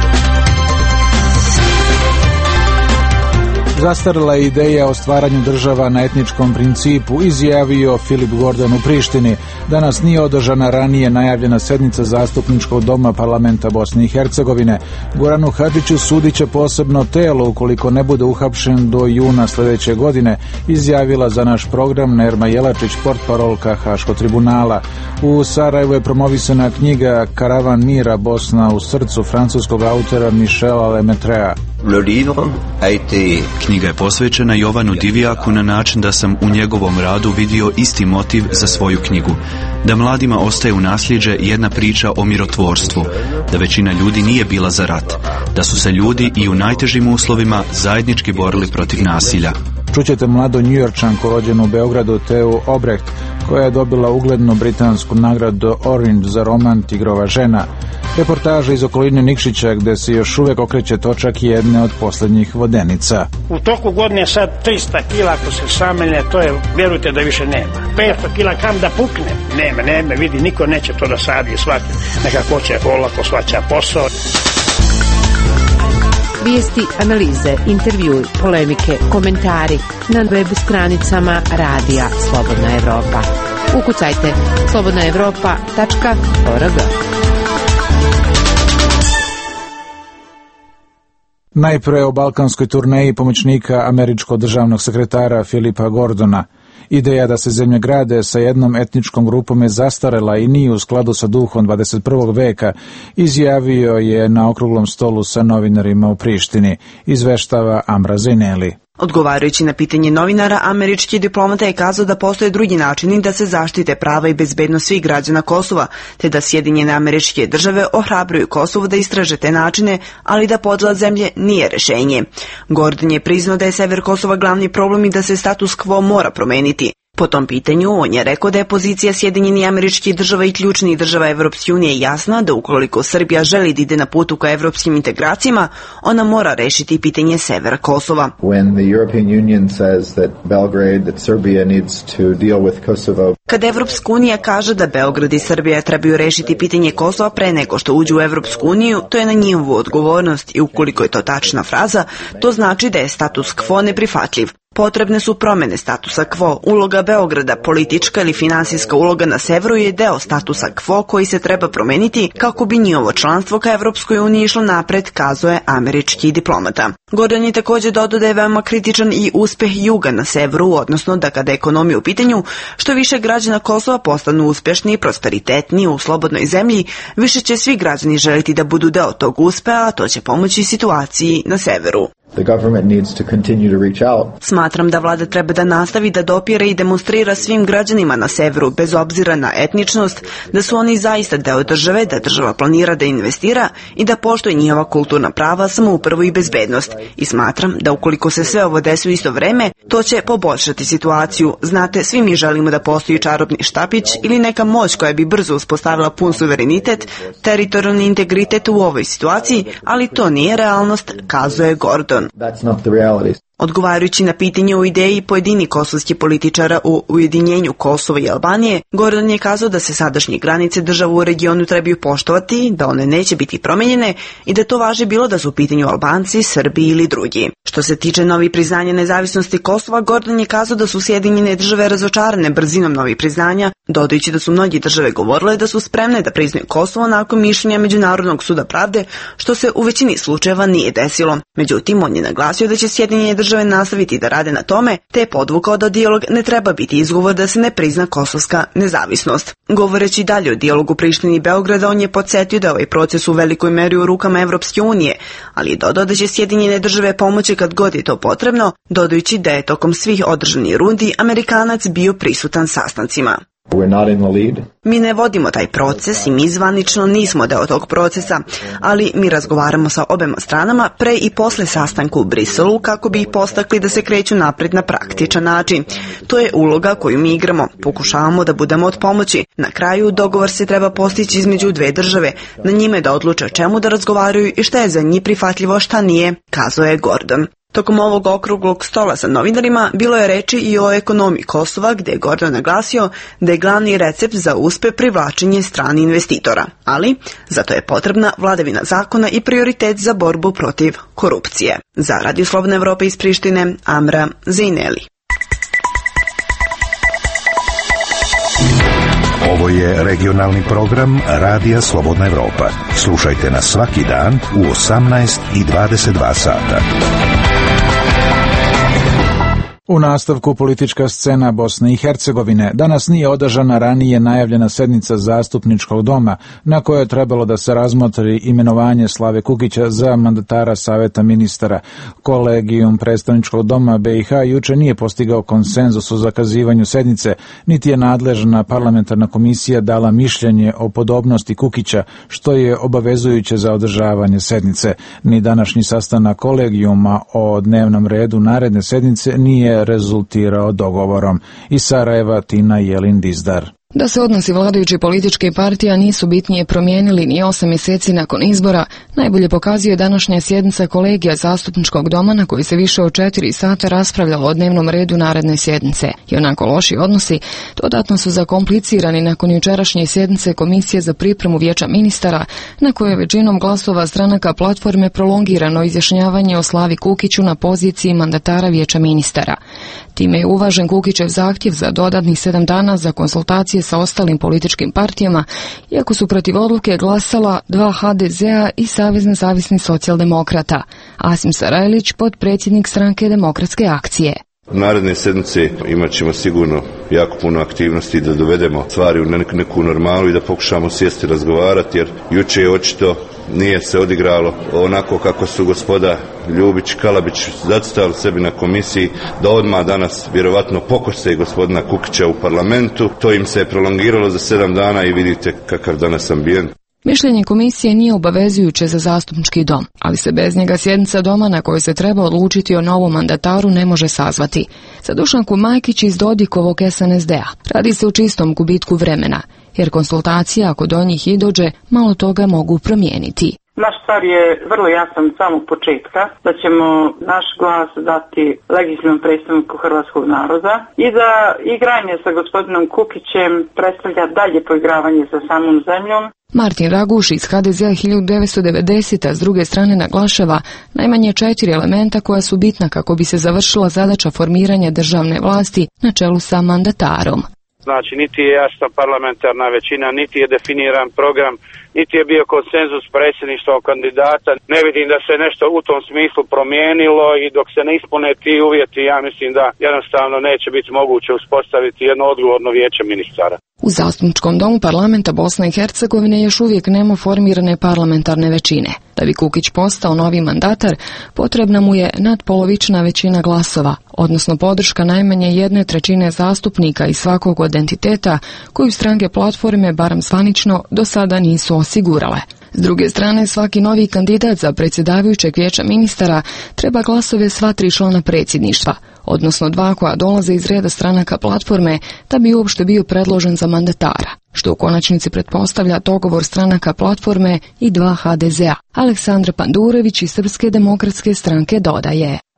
Speaker 1: Zastarela je ideja o stvaranju država na etničkom principu, izjavio Filip Gordon u Prištini. Danas nije održana ranije najavljena sednica Zastupničkog doma parlamenta Bosne i Hercegovine. Goranu Hadžiću sudit će posebno telo ukoliko ne bude uhapšen do juna sljedeće godine, izjavila za naš program Nerma Jelačić, portparolka Haškog tribunala. U Sarajevu je promovisana knjiga Karavan mira, Bosna u srcu, francuskog autora Michela Lemetrea.
Speaker 7: Knjiga je posvećena Jovanu Divijaku na način da sam u njegovom radu vidio isti motiv za svoju knjigu. Da mladima ostaje u nasljeđe jedna priča o mirotvorstvu, da većina ljudi nije bila za rat, da su se ljudi i u najtežim uslovima zajednički borili protiv nasilja.
Speaker 1: Čućete mladu Njujorčanku rođenu u Beogradu Teu Obrecht, koja je dobila uglednu britansku nagradu Orange za roman Tigrova žena. Reportaža iz okoline Nikšića gdje se još uvijek okreće točak jedne od posljednjih vodenica.
Speaker 9: U toku godine sad 300 kila ako se samelje, to je, vjerujte da više nema. 500 kila kam da pukne? Nema, vidi, niko neće to da sadi i shvati. Nekako će olako shvaća posao.
Speaker 26: Vijesti, analize, intervjui, polemike, komentari na web stranicama Radija Slobodna Evropa. Ukucajte slobodnaevropa.org.
Speaker 1: Najpre o balkanskoj turneji pomoćnika američkog državnog sekretara Filipa Gordona. Ideja da se zemlje grade sa jednom etničkom grupom je zastarela i nije u skladu sa duhom 21. veka, izjavio je na okruglom stolu sa novinarima u Prištini, izveštava Amra Zineli.
Speaker 11: Odgovarajući na pitanje novinara, američki diplomata je kazao da postoje drugi načini da se zaštite prava i bezbednost svih građana Kosova, te da Sjedinjene Američke Države ohrabruju Kosovo da istraže te načine, ali da podela zemlje nije rešenje. Gordon je priznao da je sever Kosova glavni problem i da se status quo mora promeniti. Po tom pitanju on je rekao da je pozicija Sjedinjenih Američkih Država i ključnih država Evropske unije jasna da ukoliko Srbija želi da ide na putu ka evropskim integracijama, ona mora rešiti pitanje severa Kosova. Kada Evropska unija kaže da Beograd i Srbija trebaju rešiti pitanje Kosova pre nego što uđu u Evropsku uniju, to je na njihovu odgovornost i ukoliko je to tačna fraza, to znači da je status quo neprihvatljiv. Potrebne su promjene statusa quo. Uloga Beograda, politička ili finansijska uloga na severu je deo statusa quo koji se treba promeniti kako bi njihovo članstvo ka Evropskoj uniji išlo napred, kazao je američki diplomata. Gordon je također dodao da je veoma kritičan i uspeh juga na severu, odnosno da kada je ekonomija u pitanju, što više građana Kosova postanu uspješni i prosperitetni u slobodnoj zemlji, više će svi građani želiti da budu deo tog uspeha, a to će pomoći situaciji na severu. Smatram da vlada treba da nastavi da dopire i demonstrira svim građanima na severu, bez obzira na etničnost, da su oni zaista deo države, da država planira da investira i da poštuje njihova kulturna prava, samoupravu i bezbednost. I smatram da ukoliko se sve ovo desi u isto vreme, to će poboljšati situaciju. Znate, svi mi želimo da postoji čarobni štapić ili neka moć koja bi brzo uspostavila pun suverenitet, teritorijalni integritet u ovoj situaciji, ali to nije realnost, kazuje Gordon. Odgovarajući na pitanje o ideji pojedinih kosovskih političara o ujedinjenju Kosova i Albanije, Gordon je kazao da se sadašnje granice država u regionu trebaju poštovati, da one neće biti promijenjene i da to važi bilo da su u pitanju Albanci, Srbi ili drugi. Što se tiče novih priznanja nezavisnosti Kosova, Gordon je kazao da su Sjedinjene države razočarane brzinom novih priznanja, dodajući da su mnogi države govorile da su spremne da priznaju Kosovo nakon mišljenja Međunarodnog suda pravde, što se u većini slučajeva nije desilo. Međutim, on je naglasio da će Sjedinjene države nastaviti da rade na tome, te je podvukao da dijalog ne treba biti izgovor da se ne prizna kosovska nezavisnost. Govoreći dalje o dijalogu Prištine i Beograda, on je podsjetio da je ovaj proces u velikoj meri u rukama Evropske unije, ali je dodao da će Sjedinjene države pomoći kad god je to potrebno, dodajući da je tokom svih održanih rundi Amerikanac bio prisutan sastancima. Mi ne vodimo taj proces i mi zvanično nismo deo tog procesa, ali mi razgovaramo sa obema stranama pre i posle sastanka u Briselu kako bi ih postakli da se kreću napred na praktičan način. To je uloga koju mi igramo, pokušavamo da budemo od pomoći. Na kraju dogovor se treba postići između dve države, na njime da odluče o čemu da razgovaraju i šta je za njih prihvatljivo, šta nije, kazao je Gordon. Tokom ovog okruglog stola sa novinarima bilo je reči i o ekonomiji Kosova, gdje je Gordon naglasio da je glavni recept za uspjeh privlačenje stranih investitora, ali zato je potrebna vladavina zakona i prioritet za borbu protiv korupcije. Za Radio Slobodna Evropa iz Prištine, Amra Zejneli.
Speaker 6: Ovo je regionalni program Radija Slobodna Evropa. Slušajte nas svaki dan u 18 i 22 sata.
Speaker 1: U nastavku politička scena Bosne i Hercegovine. Danas nije održana ranije najavljena sednica Zastupničkog doma na kojoj je trebalo da se razmotri imenovanje Slave Kukića za mandatara Saveta ministara. Kolegijum predstavničkog doma BiH juče nije postigao konsenzus o zakazivanju sednice, niti je nadležna parlamentarna komisija dala mišljenje o podobnosti Kukića, što je obavezujuće za održavanje sednice. Ni današnji sastanak kolegijuma o dnevnom redu naredne sednice nije rezultirao dogovorom. Iz Sarajeva, Tina Jelin Dizdar.
Speaker 12: Da se odnosi vladajućih političkih partija nisu bitnije promijenili ni 8 mjeseci nakon izbora, najbolje pokazuje današnja sjednica kolegija Zastupničkog doma na koji se više od 4 sata raspravljalo o dnevnom redu naredne sjednice. I onako loši odnosi dodatno su zakomplicirani nakon jučerašnje sjednice Komisije za pripremu Vijeća ministara, na kojoj je većinom glasova stranaka platforme prolongirano izjašnjavanje o Slavi Kukiću na poziciji mandatara Vijeća ministara. Time je uvažen Kukićev zahtjev za dodatnih 7 dana za konsultacije sa ostalim političkim partijama, iako su protiv odluke glasala 2 HDZ-a i Savez nezavisnih socijaldemokrata. Asim Sarajlić, potpredsjednik stranke Demokratske akcije.
Speaker 13: U naredne sedmice imat ćemo sigurno jako puno aktivnosti da dovedemo stvari u neku normalu i da pokušamo sjesti razgovarati, jer juče je očito nije se odigralo onako kako su gospoda Ljubić, Kalabić zacrtali sebi na komisiji, da odmah danas vjerovatno pokose gospodina Kukića u parlamentu. To im se je prolongiralo za 7 dana i vidite kakav danas ambijent.
Speaker 12: Mišljenje komisije nije obavezujuće za zastupnički dom, ali se bez njega sjednica doma na kojoj se treba odlučiti o novom mandataru ne može sazvati. Za Dušanku Majkić iz Dodikovog SNSD-a radi se o čistom gubitku vremena, jer konsultacija, ako do njih i dođe, malo toga mogu promijeniti.
Speaker 15: Naš stav je vrlo jasan od samog početka, da ćemo naš glas dati legitimnom predstavniku hrvatskog naroda i da igranje sa gospodinom Kukićem predstavlja dalje poigravanje sa samom zemljom.
Speaker 12: Martin Raguš iz HDZ-a 1990. s druge strane naglašava najmanje 4 elementa koja su bitna kako bi se završila zadaća formiranja državne vlasti na čelu sa mandatarom.
Speaker 16: Znači, niti je jasna parlamentarna većina, niti je definiran program, niti je bio konsenzus predsjedništva kandidata. Ne vidim da se nešto u tom smislu promijenilo i dok se ne ispune ti uvjeti, ja mislim da jednostavno neće biti moguće uspostaviti jedno odgovorno vijeće ministara.
Speaker 12: U Zastupničkom domu parlamenta Bosne i Hercegovine još uvijek nema formirane parlamentarne većine. Da bi Kukić postao novi mandatar, potrebna mu je nadpolovična većina glasova, odnosno podrška najmanje 1/3 zastupnika iz svakog od entiteta koju stranke platforme, barem zvanično, do sada nisu osigurale. S druge strane, svaki novi kandidat za predsjedavajućeg vijeća ministara treba glasove sva 3 člana predsjedništva, odnosno 2 koja dolaze iz reda stranaka platforme, da bi uopšte bio predložen za mandatara, što u konačnici pretpostavlja dogovor stranaka platforme i 2 HDZ-a. Aleksandra Pandurević iz Srpske demokratske stranke dodaje.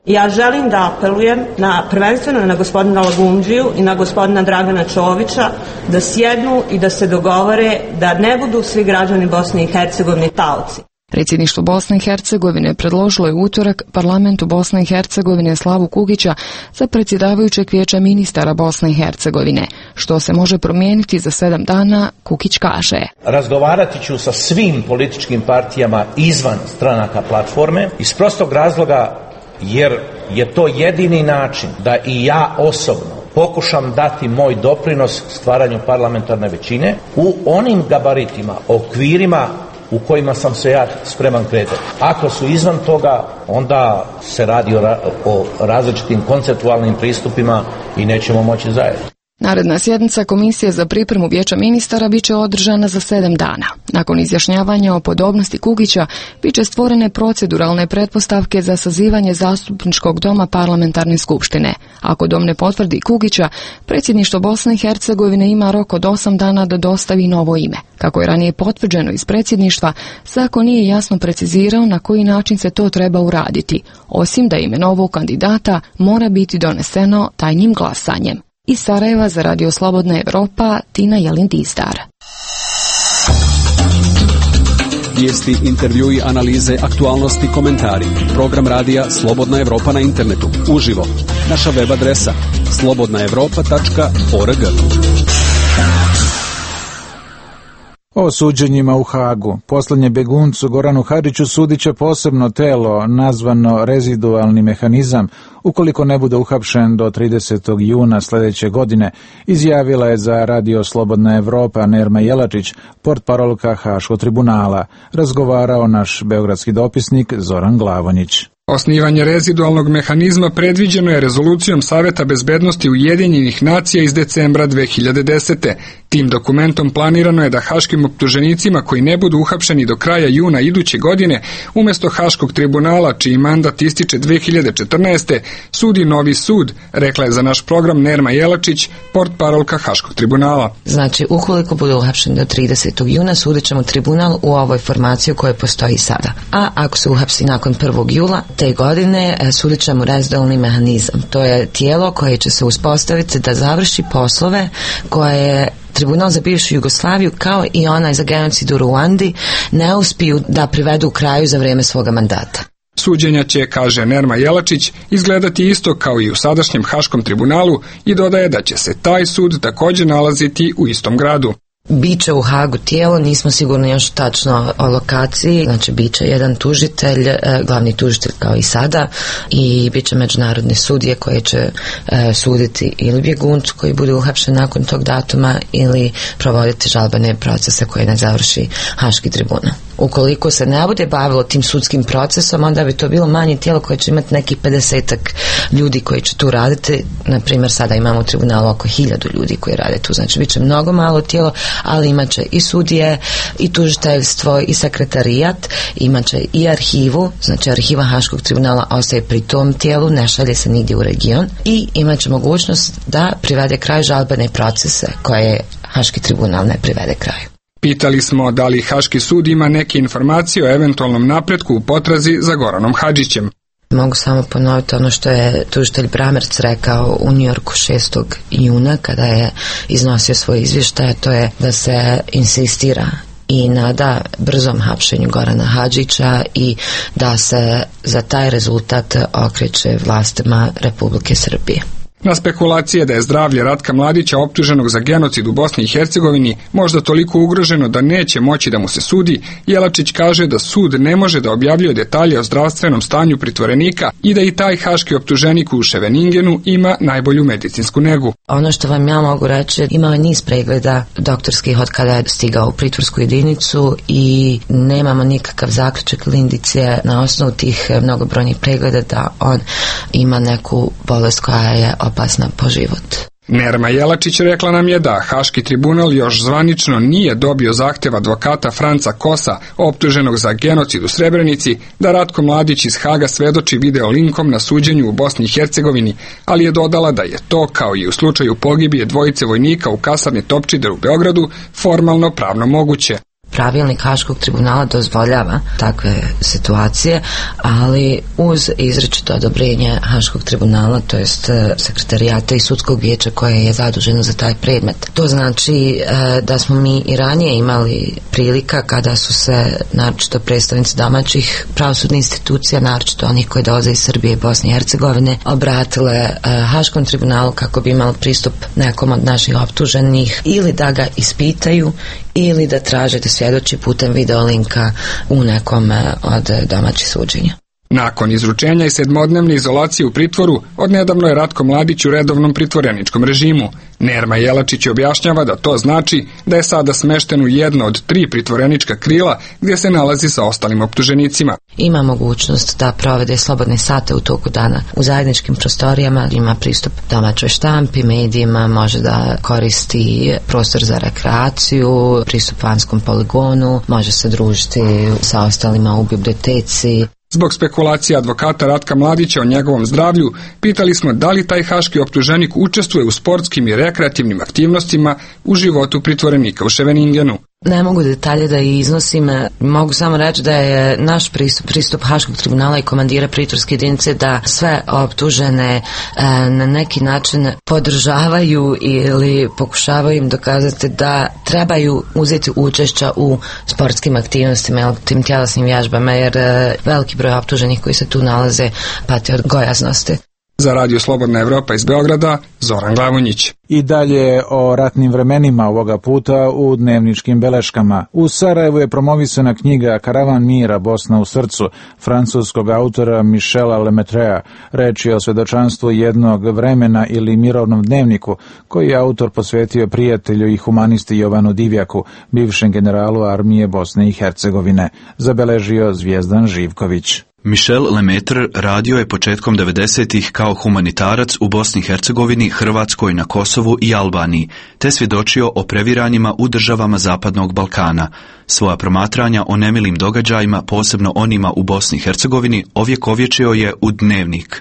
Speaker 14: Ja želim da apelujem prvenstveno na gospodina Lagundžiju i na gospodina Dragana Čovića da sjednu i da se dogovore da ne budu svi građani Bosne i Hercegovine taoci.
Speaker 12: Predsjedništvo Bosne i Hercegovine predložilo je utorak parlamentu Bosne i Hercegovine Slavu Kukića za predsjedavajućeg vijeća ministara Bosne i Hercegovine. Što se može promijeniti za 7 dana, Kukić kaže.
Speaker 17: Razgovarati ću sa svim političkim partijama izvan stranaka platforme iz prostog razloga jer je to jedini način da i ja osobno pokušam dati moj doprinos stvaranju parlamentarne većine u onim gabaritima, okvirima u kojima sam se ja spreman kretati. Ako su izvan toga, onda se radi o različitim konceptualnim pristupima i nećemo moći zajedno.
Speaker 12: Naredna sjednica Komisije za pripremu vijeća ministara biće održana za 7 dana. Nakon izjašnjavanja o podobnosti Kukića, biće stvorene proceduralne pretpostavke za sazivanje zastupničkog doma parlamentarne skupštine. Ako dom ne potvrdi Kukića, predsjedništvo Bosne i Hercegovine ima rok od 8 dana da dostavi novo ime. Kako je ranije potvrđeno iz predsjedništva, zakon nije jasno precizirao na koji način se to treba uraditi, osim da ime novog kandidata mora biti doneseno tajnim glasanjem. Iz Sarajeva za Radio Slobodna Evropa, Tina Jelin-Dizdar.
Speaker 18: Vijesti, intervjui, analize, aktualnosti, komentari. Program radija Slobodna Evropa na internetu. Uživo. Naša web adresa slobodnaevropa.org.
Speaker 1: O suđenjima u Hagu. Poslednje beguncu Goranu Hadžiću sudit će posebno telo nazvano rezidualni mehanizam ukoliko ne bude uhapšen do 30. juna sljedeće godine, izjavila je za Radio Slobodna Evropa Nerma Jelačić, portparolka Haškog tribunala. Razgovarao naš beogradski dopisnik Zoran Glavonjić.
Speaker 5: Osnivanje rezidualnog mehanizma predviđeno je rezolucijom Saveta bezbednosti Ujedinjenih nacija iz decembra 2010. Tim dokumentom planirano je da haškim optuženicima koji ne budu uhapšeni do kraja juna iduće godine, umjesto Haškog tribunala, čiji mandat ističe 2014. sudi novi sud, rekla je za naš program Nerma Jelačić, portparolka Haškog tribunala.
Speaker 19: Znači, ukoliko bude uhapšen do 30. juna, sudit ćemo tribunal u ovoj formaciji u kojoj postoji sada. A ako se uhapsi nakon 1. jula te godine, sudit ćemo rezidualni mehanizam. To je tijelo koje će se uspostaviti da završi poslove koje je Tribunal za bivšu Jugoslaviju kao i onaj za genocid u Ruandi ne uspiju da privedu u kraju za vrijeme svoga mandata.
Speaker 5: Suđenja će, kaže Nerma Jelačić, izgledati isto kao i u sadašnjem Haškom tribunalu i dodaje da će se taj sud također nalaziti u istom gradu.
Speaker 19: Biće u Hagu tijelo, nismo sigurni još tačno o lokaciji, znači biće jedan tužitelj, glavni tužitelj kao i sada, i biće međunarodne sudije koje će suditi ili bjeguncu koji bude uhapšen nakon tog datuma ili provoditi žalbene procese koje ne završi Haški tribunal. Ukoliko se ne bude bavilo tim sudskim procesom, onda bi to bilo manje tijelo koje će imati nekih 50 ljudi koji će tu raditi. Na primjer, sada imamo u tribunalu oko 1000 ljudi koji rade tu, znači bit će mnogo malo tijelo, ali imat će i sudije, i tužiteljstvo, i sekretarijat, imat će i arhivu, znači arhiva Haškog tribunala ostaje pri tom tijelu, ne šalje se nigdje u region, i imat će mogućnost da privede kraj žalbene procese koje Haški tribunal ne privede kraju.
Speaker 5: Pitali smo da li Haški sud ima neke informacije o eventualnom napretku u potrazi za Goranom Hadžićem.
Speaker 19: Mogu samo ponoviti ono što je tužitelj Bramerc rekao u Njujorku 6. juna kada je iznosio svoj izvještaj, to je da se insistira i nada brzom hapšenju Gorana Hadžića i da se za taj rezultat okreće vlastima Republike Srbije.
Speaker 5: Na spekulacije da je zdravlje Ratka Mladića, optuženog za genocid u Bosni i Hercegovini, možda toliko ugroženo da neće moći da mu se sudi, Jelačić kaže da sud ne može da objavljuje detalje o zdravstvenom stanju pritvorenika i da i taj haški optuženik u Ševeningenu ima najbolju medicinsku negu.
Speaker 19: Ono što vam ja mogu reći, imao je niz pregleda doktorskih od kada je stigao u pritvorsku jedinicu i nemamo nikakav zaključak ili indicije na osnovu tih mnogobrojnih pregleda da on ima neku bolest koja je opasna po život.
Speaker 5: Nerma Jelačić rekla nam je da Haški tribunal još zvanično nije dobio zahtjev advokata Franca Kosa, optuženog za genocid u Srebrenici, da Ratko Mladić iz Haga svedoči video linkom na suđenju u Bosni i Hercegovini, ali je dodala da je to, kao i u slučaju pogibije dvojice vojnika u kasarni Topčider u Beogradu, formalno pravno moguće.
Speaker 19: pravilnik Haškog tribunala dozvoljava takve situacije, ali uz izričito odobrenje Haškog tribunala, to jest sekretarijata i sudskog vijeća koje je zaduženo za taj predmet. To znači da smo mi i ranije imali prilika kada su se naročito predstavnici domaćih pravosudnih institucija, naročito onih koji dolaze iz Srbije i Bosne i Hercegovine, obratile Haškom tribunalu kako bi imali pristup nekom od naših optuženih ili da ga ispitaju ili da traže da svjedoči putem videolinka u nekom od domaćih suđenja.
Speaker 5: Nakon izručenja i 7-dnevne izolacije u pritvoru, odnedavno je Ratko Mladić u redovnom pritvoreničkom režimu. Nerma Jelačić objašnjava da to znači da je sada smešten u jedno od 3 pritvorenička krila gdje se nalazi sa ostalim optuženicima.
Speaker 19: Ima mogućnost da provede slobodne sate u toku dana u zajedničkim prostorijama, ima pristup domaćoj štampi, medijima, može da koristi prostor za rekreaciju, pristup vanjskom poligonu, može se družiti sa ostalima u biblioteci.
Speaker 5: Zbog spekulacija advokata Ratka Mladića o njegovom zdravlju, pitali smo da li taj haški optuženik učestvuje u sportskim i rekreativnim aktivnostima u životu pritvorenika u Scheveningenu.
Speaker 19: Ne mogu detalje da iznosim, mogu samo reći da je naš pristup Haškog tribunala i komandira pritvorske jedinice da sve optužene na neki način podržavaju ili pokušavaju im dokazati da trebaju uzeti učešća u sportskim aktivnostima, tim tjelesnim vježbama, jer veliki broj optuženih koji se tu nalaze pati od gojaznosti.
Speaker 5: Za Radio Slobodna Evropa iz Beograda, Zoran Glavonjić.
Speaker 1: I dalje o ratnim vremenima ovoga puta u dnevničkim beleškama. U Sarajevu je promovisana knjiga Karavan mira, Bosna u srcu, francuskog autora Michela Lemetrea. Reč je o svedočanstvu jednog vremena ili mirovnom dnevniku, koji je autor posvetio prijatelju i humanisti Jovanu Divjaku, bivšem generalu armije Bosne i Hercegovine, zabeležio Zvijezdan Živković.
Speaker 7: Michel Lemaitre radio je početkom 90-ih kao humanitarac u Bosni i Hercegovini, Hrvatskoj, na Kosovu i Albaniji, te svjedočio o previranjima u državama Zapadnog Balkana. Svoja promatranja o nemilim događajima, posebno onima u Bosni i Hercegovini, ovjekovječio je u dnevnik.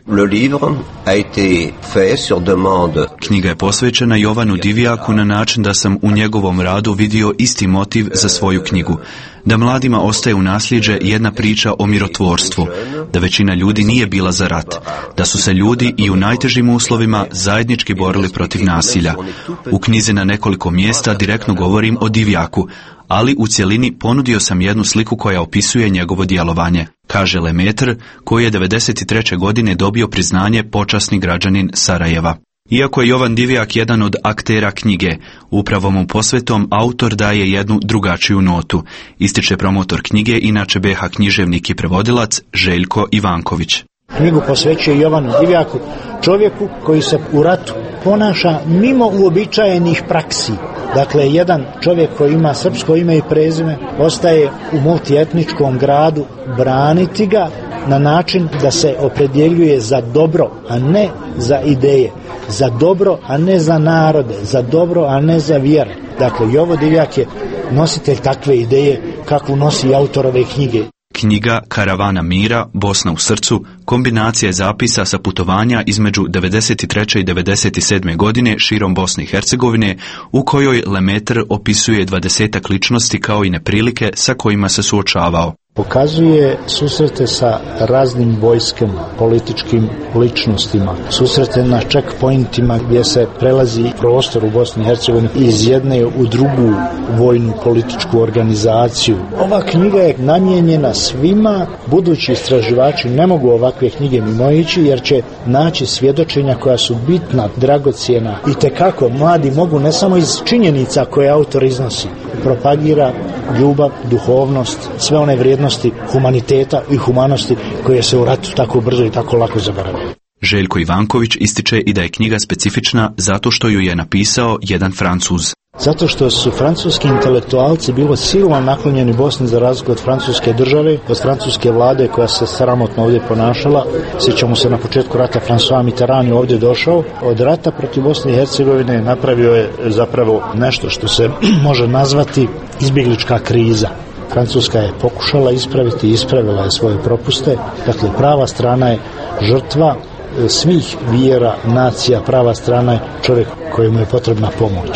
Speaker 7: Knjiga je posvećena Jovanu Divjaku na način da sam u njegovom radu vidio isti motiv za svoju knjigu. Da mladima ostaje u nasljeđe jedna priča o mirotvorstvu, da većina ljudi nije bila za rat, da su se ljudi i u najtežim uslovima zajednički borili protiv nasilja. U knjizi na nekoliko mjesta direktno govorim o Divjaku, ali u cjelini ponudio sam jednu sliku koja opisuje njegovo djelovanje, kaže Lemaitre, koji je 1993. godine dobio priznanje počasni građanin Sarajeva. Iako je Jovan Divjak jedan od aktera knjige, upravo mu posvetom autor daje jednu drugačiju notu, ističe promotor knjige, inače BH književnik i prevodilac Željko Ivanković.
Speaker 10: Knjigu posvećuje Jovanu Divjaku, čovjeku koji se u ratu ponaša mimo uobičajenih praksi. Dakle, jedan čovjek koji ima srpsko ime i prezime ostaje u multietničkom gradu braniti ga na način da se opredjeljuje za dobro, a ne za ideje, za dobro, a ne za narode, za dobro, a ne za vjeru. Dakle, Jovo Divjak je nositelj takve ideje kakvu nosi autor ove knjige.
Speaker 7: Knjiga Karavana mira, Bosna u srcu, kombinacija je zapisa sa putovanja između 93. i 97. godine širom Bosne i Hercegovine, u kojoj Lemaitre opisuje 20-ak ličnosti kao i neprilike sa kojima se suočavao.
Speaker 10: Pokazuje susrete sa raznim vojskama, političkim ličnostima, susrete na checkpointima gdje se prelazi prostor u Bosni i Hercegovini iz jedne u drugu vojnu političku organizaciju. Ova knjiga je namijenjena svima, budući istraživači ne mogu ovakve knjige mimoići jer će naći svjedočenja koja su bitna, dragocjena i tekako mladi mogu ne samo iz činjenica koje autor iznosi, propagira ljubav, duhovnost, sve one vrijednosti humaniteta i humanosti koje se u ratu tako brzo i tako lako zaboravljaju.
Speaker 7: Željko Ivanković ističe i da je knjiga specifična zato što ju je napisao jedan Francuz.
Speaker 10: Zato što su francuski intelektualci bilo silno naklonjeni Bosni za razliku od francuske države, od francuske vlade koja se sramotno ovdje ponašala. Sjećamo se na početku rata François Mitterrand je ovdje došao. Od rata protiv Bosne i Hercegovine napravio je zapravo nešto što se može nazvati izbjeglička kriza. Francuska je pokušala ispraviti i ispravila je svoje propuste. Dakle, prava strana je žrtva svih vjera, nacija, prava strana je čovjek kojemu je potrebna pomoć.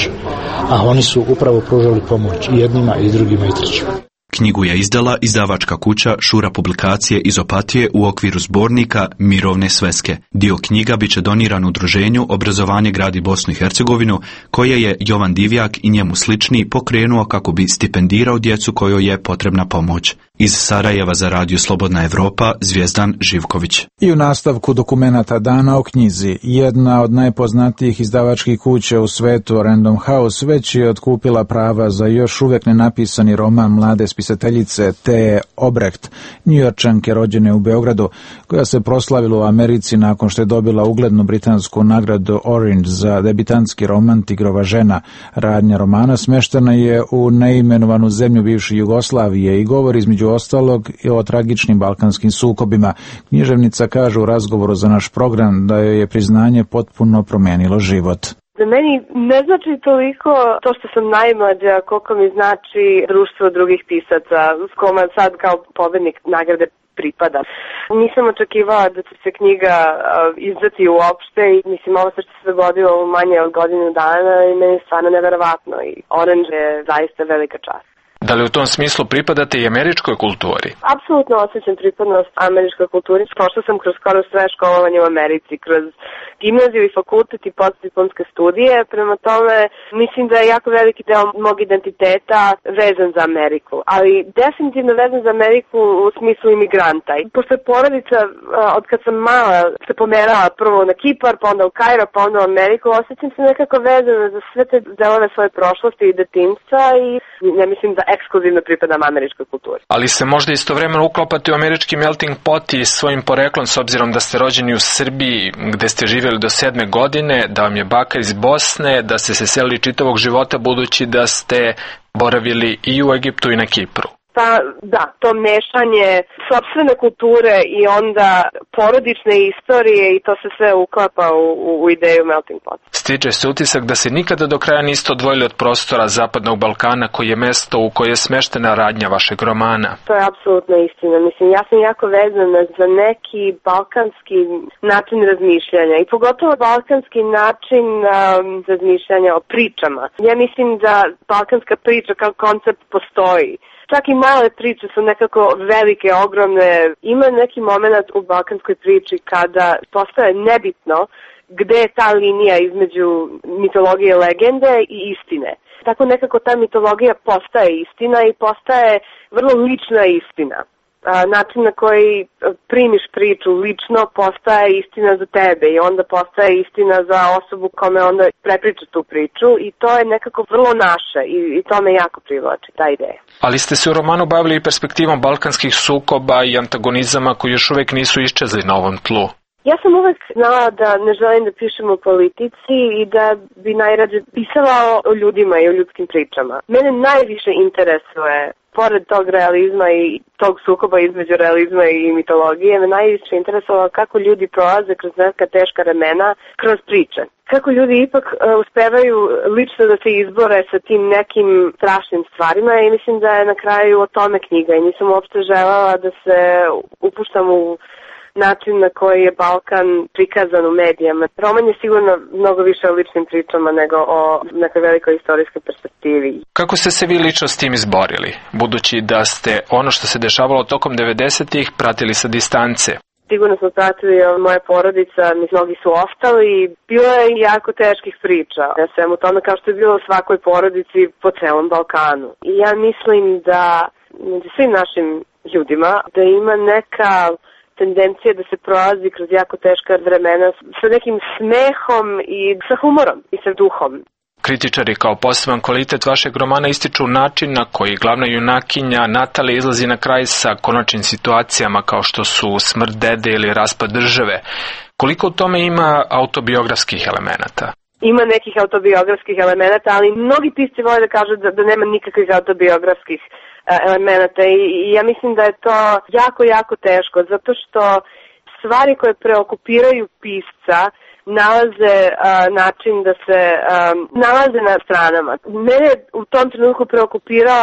Speaker 10: a oni su upravo pružali pomoć i jednima i drugima i trećima.
Speaker 7: Knjigu je izdala izdavačka kuća Šura publikacije iz Opatije u okviru zbornika Mirovne sveske. Dio knjiga biće doniran udruženju Obrazovanje gradi Bosnu i Hercegovinu, koje je Jovan Divjak i njemu slični pokrenuo kako bi stipendirao djecu kojoj je potrebna pomoć. Iz Sarajeva za Radio Slobodna Evropa, Zvijezdan Živković.
Speaker 1: I u nastavku dokumenata dana o knjizi, jedna od najpoznatijih izdavačkih kuća u svetu, Random House, već je otkupila prava za još uvijek nenapisani roman mlade spisateljice T. Obrecht, Njujorčanke rođene u Beogradu, koja se proslavila u Americi nakon što je dobila uglednu britansku nagradu Orange za debitantski roman Tigrova žena. Radnja romana smeštena je u neimenovanu zemlju bivše Jugoslavije i govori između ostalog i o tragičnim balkanskim sukobima. Književnica kaže u razgovoru za naš program da joj je priznanje potpuno promijenilo život.
Speaker 20: Za meni ne znači toliko to što sam najmlađa, koliko mi znači društvo drugih pisaca s kojima sad kao pobednik nagrade pripada. Nisam očekivala da će se knjiga izdati uopšte i mislim ovo što se dogodilo u manje od godinu dana i meni je stvarno neverovatno i Orange je zaista velika čast.
Speaker 21: Da li u tom smislu pripadate i američkoj kulturi?
Speaker 20: Apsolutno osjećam pripadnost američkoj kulturi. Prošla sam kroz skoro sve školovanje u Americi, kroz gimnaziju i fakultet i postdiplomske studije. Prema tome, mislim da je jako veliki deo mog identiteta vezan za Ameriku. Ali definitivno vezan za Ameriku u smislu imigranta. I pošto je porodica, od kad sam mala, se pomerala prvo na Kipar, pa onda u Kairo, pa onda u Ameriku, osjećam se nekako vezana za sve te delove svoje prošlosti i detinjstva i ne mislim da ekskluzivno pripadam američkoj kulturi.
Speaker 21: Ali se možda istovremeno uklopate u američki melting pot i svojim poreklom, s obzirom da ste rođeni u Srbiji, gde ste živjeli do 7. godine, da vam je baka iz Bosne, da ste se selili čitavog života budući da ste boravili i u Egiptu i na Kipru.
Speaker 20: Pa da, to mešanje sopstvene kulture i onda porodične istorije i to se sve uklapa u ideju melting pot.
Speaker 21: Stiče se utisak da se nikada do kraja niste odvojili od prostora Zapadnog Balkana koji je mesto u koje je smeštena radnja vašeg romana.
Speaker 20: To je apsolutno istina. Mislim, ja sam jako vezana za neki balkanski način razmišljanja i pogotovo balkanski način razmišljanja o pričama. Ja mislim da balkanska priča kao koncept postoji. Čak i male priče su nekako velike, ogromne. Ima neki moment u balkanskoj priči kada postaje nebitno gde je ta linija između mitologije, legende i istine. Tako nekako ta mitologija postaje istina i postaje vrlo lična istina. Način na koji primiš priču lično postaje istina za tebe i onda postaje istina za osobu kome onda prepriča tu priču i to je nekako vrlo naše i to me jako privlači, ta ideja.
Speaker 21: Ali ste se u romanu bavili i perspektivom balkanskih sukoba i antagonizama koji još uvijek nisu iščezli na ovom tlu.
Speaker 20: Ja sam uvek znala da ne želim da pišem o politici i da bi najrađe pisala o ljudima i o ljudskim pričama. Mene najviše interesuje, pored tog realizma i tog sukoba između realizma i mitologije, me najviše interesovalo kako ljudi prolaze kroz neka teška vremena, kroz priče. Kako ljudi ipak uspevaju lično da se izbore sa tim nekim strašnim stvarima i mislim da je na kraju o tome knjiga i nisam uopšte želela da se upuštam u način na koji je Balkan prikazan u medijama. Roman je sigurno mnogo više o ličnim pričama nego o nekoj velikoj istorijskoj perspektivi.
Speaker 21: Kako ste se vi lično s tim izborili, budući da ste ono što se dešavalo tokom 90-ih pratili sa distance?
Speaker 20: Sigurno smo pratili moja porodica, mnogi su ostali i bilo je jako teških priča. Ja sam u tome kao što je bilo u svakoj porodici po celom Balkanu. I ja mislim da među svim našim ljudima da ima neka tendencija da se prolazi kroz jako teška vremena sa nekim smehom i sa humorom i sa duhom.
Speaker 21: Kritičari kao poseban kvalitet vašeg romana ističu način na koji glavna junakinja Natalija izlazi na kraj sa konačnim situacijama kao što su smrt dede ili raspad države. Koliko u tome ima autobiografskih elemenata?
Speaker 20: Ima nekih autobiografskih elemenata, ali mnogi pisci vole da kažu da nema nikakvih autobiografskih elemenata i ja mislim da je to jako, jako teško, zato što stvari koje preokupiraju pisca nalaze način da se nalaze na stranama. Mene u tom trenutku preokupirala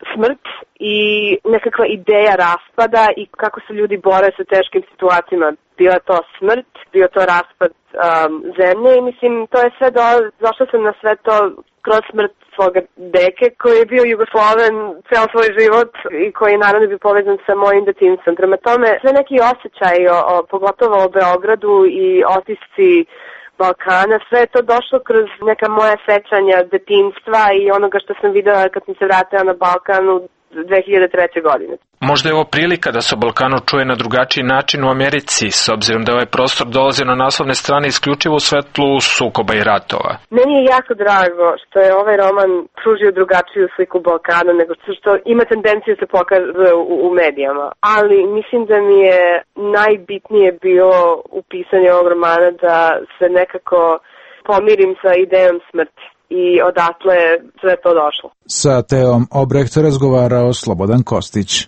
Speaker 20: smrt i nekakva ideja raspada i kako se ljudi bore sa teškim situacijama. Bio je to smrt, bio to raspad zemlje i mislim to je sve došla sam na sve to kroz smrt svoga deke koji je bio Jugosloven ceo svoj život i koji je naravno bio povezan sa mojim detinjstvom. Prema tome sve neki osjećaj pogotovo o Beogradu i otisci Balkana, sve je to došlo kroz neka moja sećanja detinjstva i onoga što sam videla kad sam se vratila na Balkan u 2003. godine.
Speaker 21: Možda je ovo prilika da se o Balkanu čuje na drugačiji način u Americi, s obzirom da ovaj prostor dolazi na naslovne strane isključivo u svetlu sukoba i ratova.
Speaker 20: Meni je jako drago što je ovaj roman pružio drugačiju sliku Balkana nego što ima tendenciju se pokaže u medijama. Ali mislim da mi je najbitnije bilo u pisanju ovog romana da se nekako pomirim sa idejom smrti. I odatle sve to došlo.
Speaker 1: Sa Teom Obrecht razgovarao Slobodan Kostić.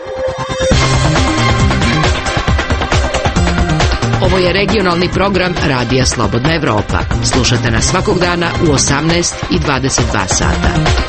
Speaker 2: Ovo je regionalni program Radija Slobodna Evropa. Slušate nas svakog dana u 18 i 22 sata.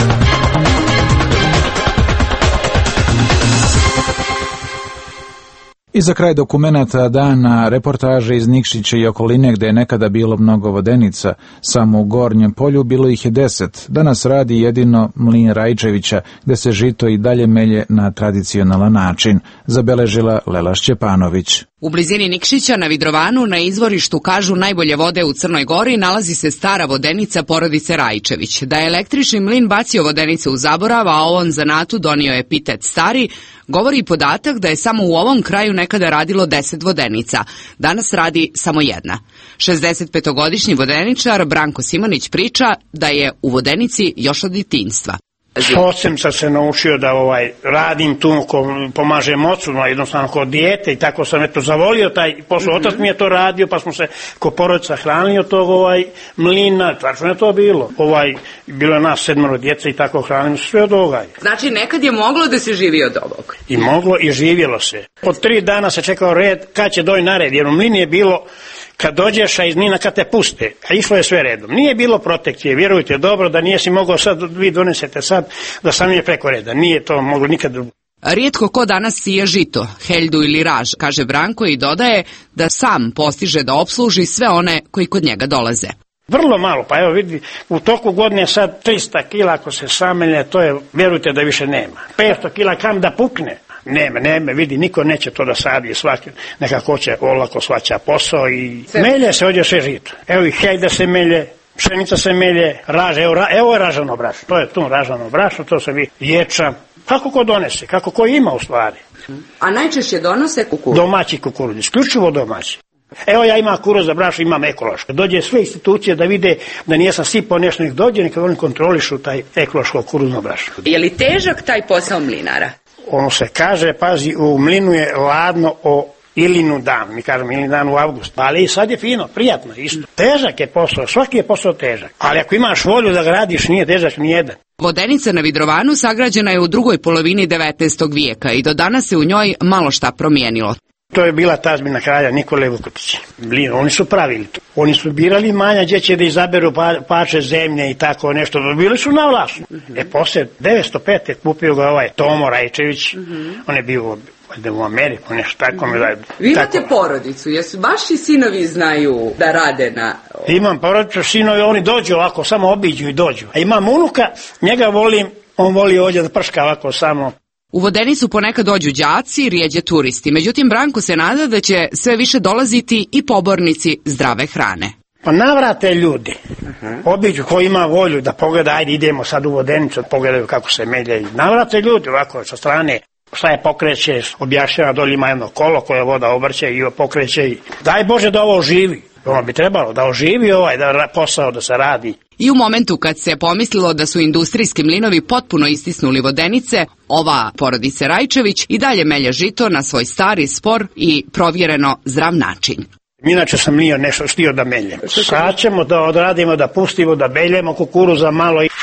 Speaker 1: I za kraj dokumenata dana reportaže iz Nikšića i okoline gde je nekada bilo mnogo vodenica. Samo u Gornjem polju bilo ih je 10. Danas radi jedino mlin Rajčevića gde se žito i dalje melje na tradicionalan način, zabeležila Lela Šćepanović.
Speaker 3: U blizini Nikšića na Vidrovanu na izvorištu kažu najbolje vode u Crnoj Gori nalazi se stara vodenica porodice Rajčević. Da je električni mlin bacio vodenice u zaborav, a ovom zanatu donio epitet stari, govori i podatak da je samo u ovom kraju nekada radilo 10 vodenica. Danas radi samo jedna. 65-godišnji vodeničar Branko Simanić priča da je u vodenici još od detinjstva.
Speaker 9: Posem sam se naučio da radim tu, pomažem ocu, jednostavno kao dijete i tako sam zavolio taj posao. Otac mi je to radio pa smo se ko porodica hranili od tog mlina, tačno je to bilo. Bilo je nas 7 djece i tako hranimo sve od ovoga.
Speaker 3: Znači nekad je moglo da se živi od ovog?
Speaker 9: I moglo i živjelo se. Od 3 dana se čekao red kad će doći na red, jer u mlini je bilo kad dođeš, a iz mlina kad te puste, a išlo je sve redom. Nije bilo protekcije, vjerujte dobro da nije si mogao sad, vi donesete sad, da sam je preko reda. Nije to moglo nikad drugo.
Speaker 3: Rijetko ko danas sije žito, heljdu ili raž, kaže Branko i dodaje da sam postiže da opsluži sve one koji kod njega dolaze.
Speaker 9: Vrlo malo, pa evo vidi, u toku godine sad 300 kila ako se samelje, to je, vjerujte da više nema. 500 kila kam da pukne. Nema, vidi, niko neće to da sadi, svaki nekako će olako svaća posao i melje se ovdje sve žito. Evo i hejda se melje, pšenica se melje, raže, evo je ražano brašno, to je tu ražano brašno, to se vi ječa, kako ko donese, kako ko ima u stvari.
Speaker 3: A najčešće donose kukuruz?
Speaker 9: Domaći kukuruz, isključivo domaći. Evo ja imam kukuruz za brašno, imam ekološko. Dođe sve institucije da vide da nijesam sipao nešto, nek dođe, neka oni kontrolišu taj ekološko kukuruzno brašno.
Speaker 3: Je li težak taj posao mlinara?
Speaker 9: Ono se kaže, pazi, u mlinu je ladno o ilinu dan, mi kažemo ilinu dan u avgustu, ali i sad je fino, prijatno, isto. Težak je posao, svaki je posao težak, ali ako imaš volju da ga radiš, nije težak nijedan.
Speaker 3: Vodenica na Vidrovanu sagrađena je u drugoj polovini 19. vijeka i do danas se u njoj malo šta promijenilo.
Speaker 9: To je bila tazbina kralja Nikole Vukotića. Oni su pravili to. Oni su birali imanja gdje će da izaberu pače zemlje i tako nešto. Bili su na vlasu. Poslije 905. kupio ga Tomo Rajčević. On je bio u Ameriku, nešto tako.
Speaker 3: Vi imate porodicu, jesu baš i sinovi znaju da rade na...
Speaker 9: Imam porodicu, sinovi, oni dođu ovako, samo obiđu i dođu. A imam unuka, njega volim, on voli ovdje da prška ovako samo.
Speaker 3: U Vodenicu ponekad dođu đaci, rijeđe turisti. Međutim, Branko se nada da će sve više dolaziti i pobornici zdrave hrane.
Speaker 9: Pa navrate ljudi, obiđu ko ima volju da pogleda, ajde idemo sad u Vodenicu, pogledaju kako se melje. Navrate ljudi ovako sa strane, šta je pokreće, objašnjava, dolje ima jedno kolo koje voda obrće i pokreće. Daj Bože da ovo oživi. Ono bi trebalo da oživi da posao da se radi.
Speaker 3: I u momentu kad se pomislilo da su industrijski mlinovi potpuno istisnuli vodenice, ova porodica Rajčević i dalje melje žito na svoj stari, spor i provjereno zdrav način.
Speaker 9: Inače sam nije nešto štio da meljem. Sad ćemo da odradimo, da pustimo, da beljemo kukuruza malo i...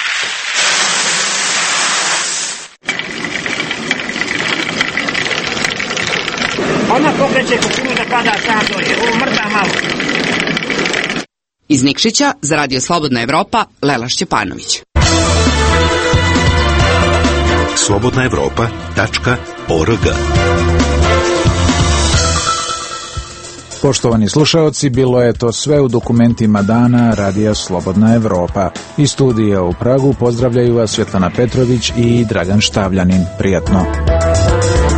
Speaker 9: Ona pokreće kukuruza kada sam dođe, ovo mrda malo.
Speaker 3: Iz Nikšića za Radio Slobodna Evropa, Lela Šćepanović.
Speaker 6: slobodnaevropa.org.
Speaker 1: Poštovani slušaoci, bilo je to sve u dokumentima dana Radija Slobodna Evropa. Iz studija u Pragu pozdravljaju vas Svetlana Petrović i Dragan Štavljanin. Prijatno.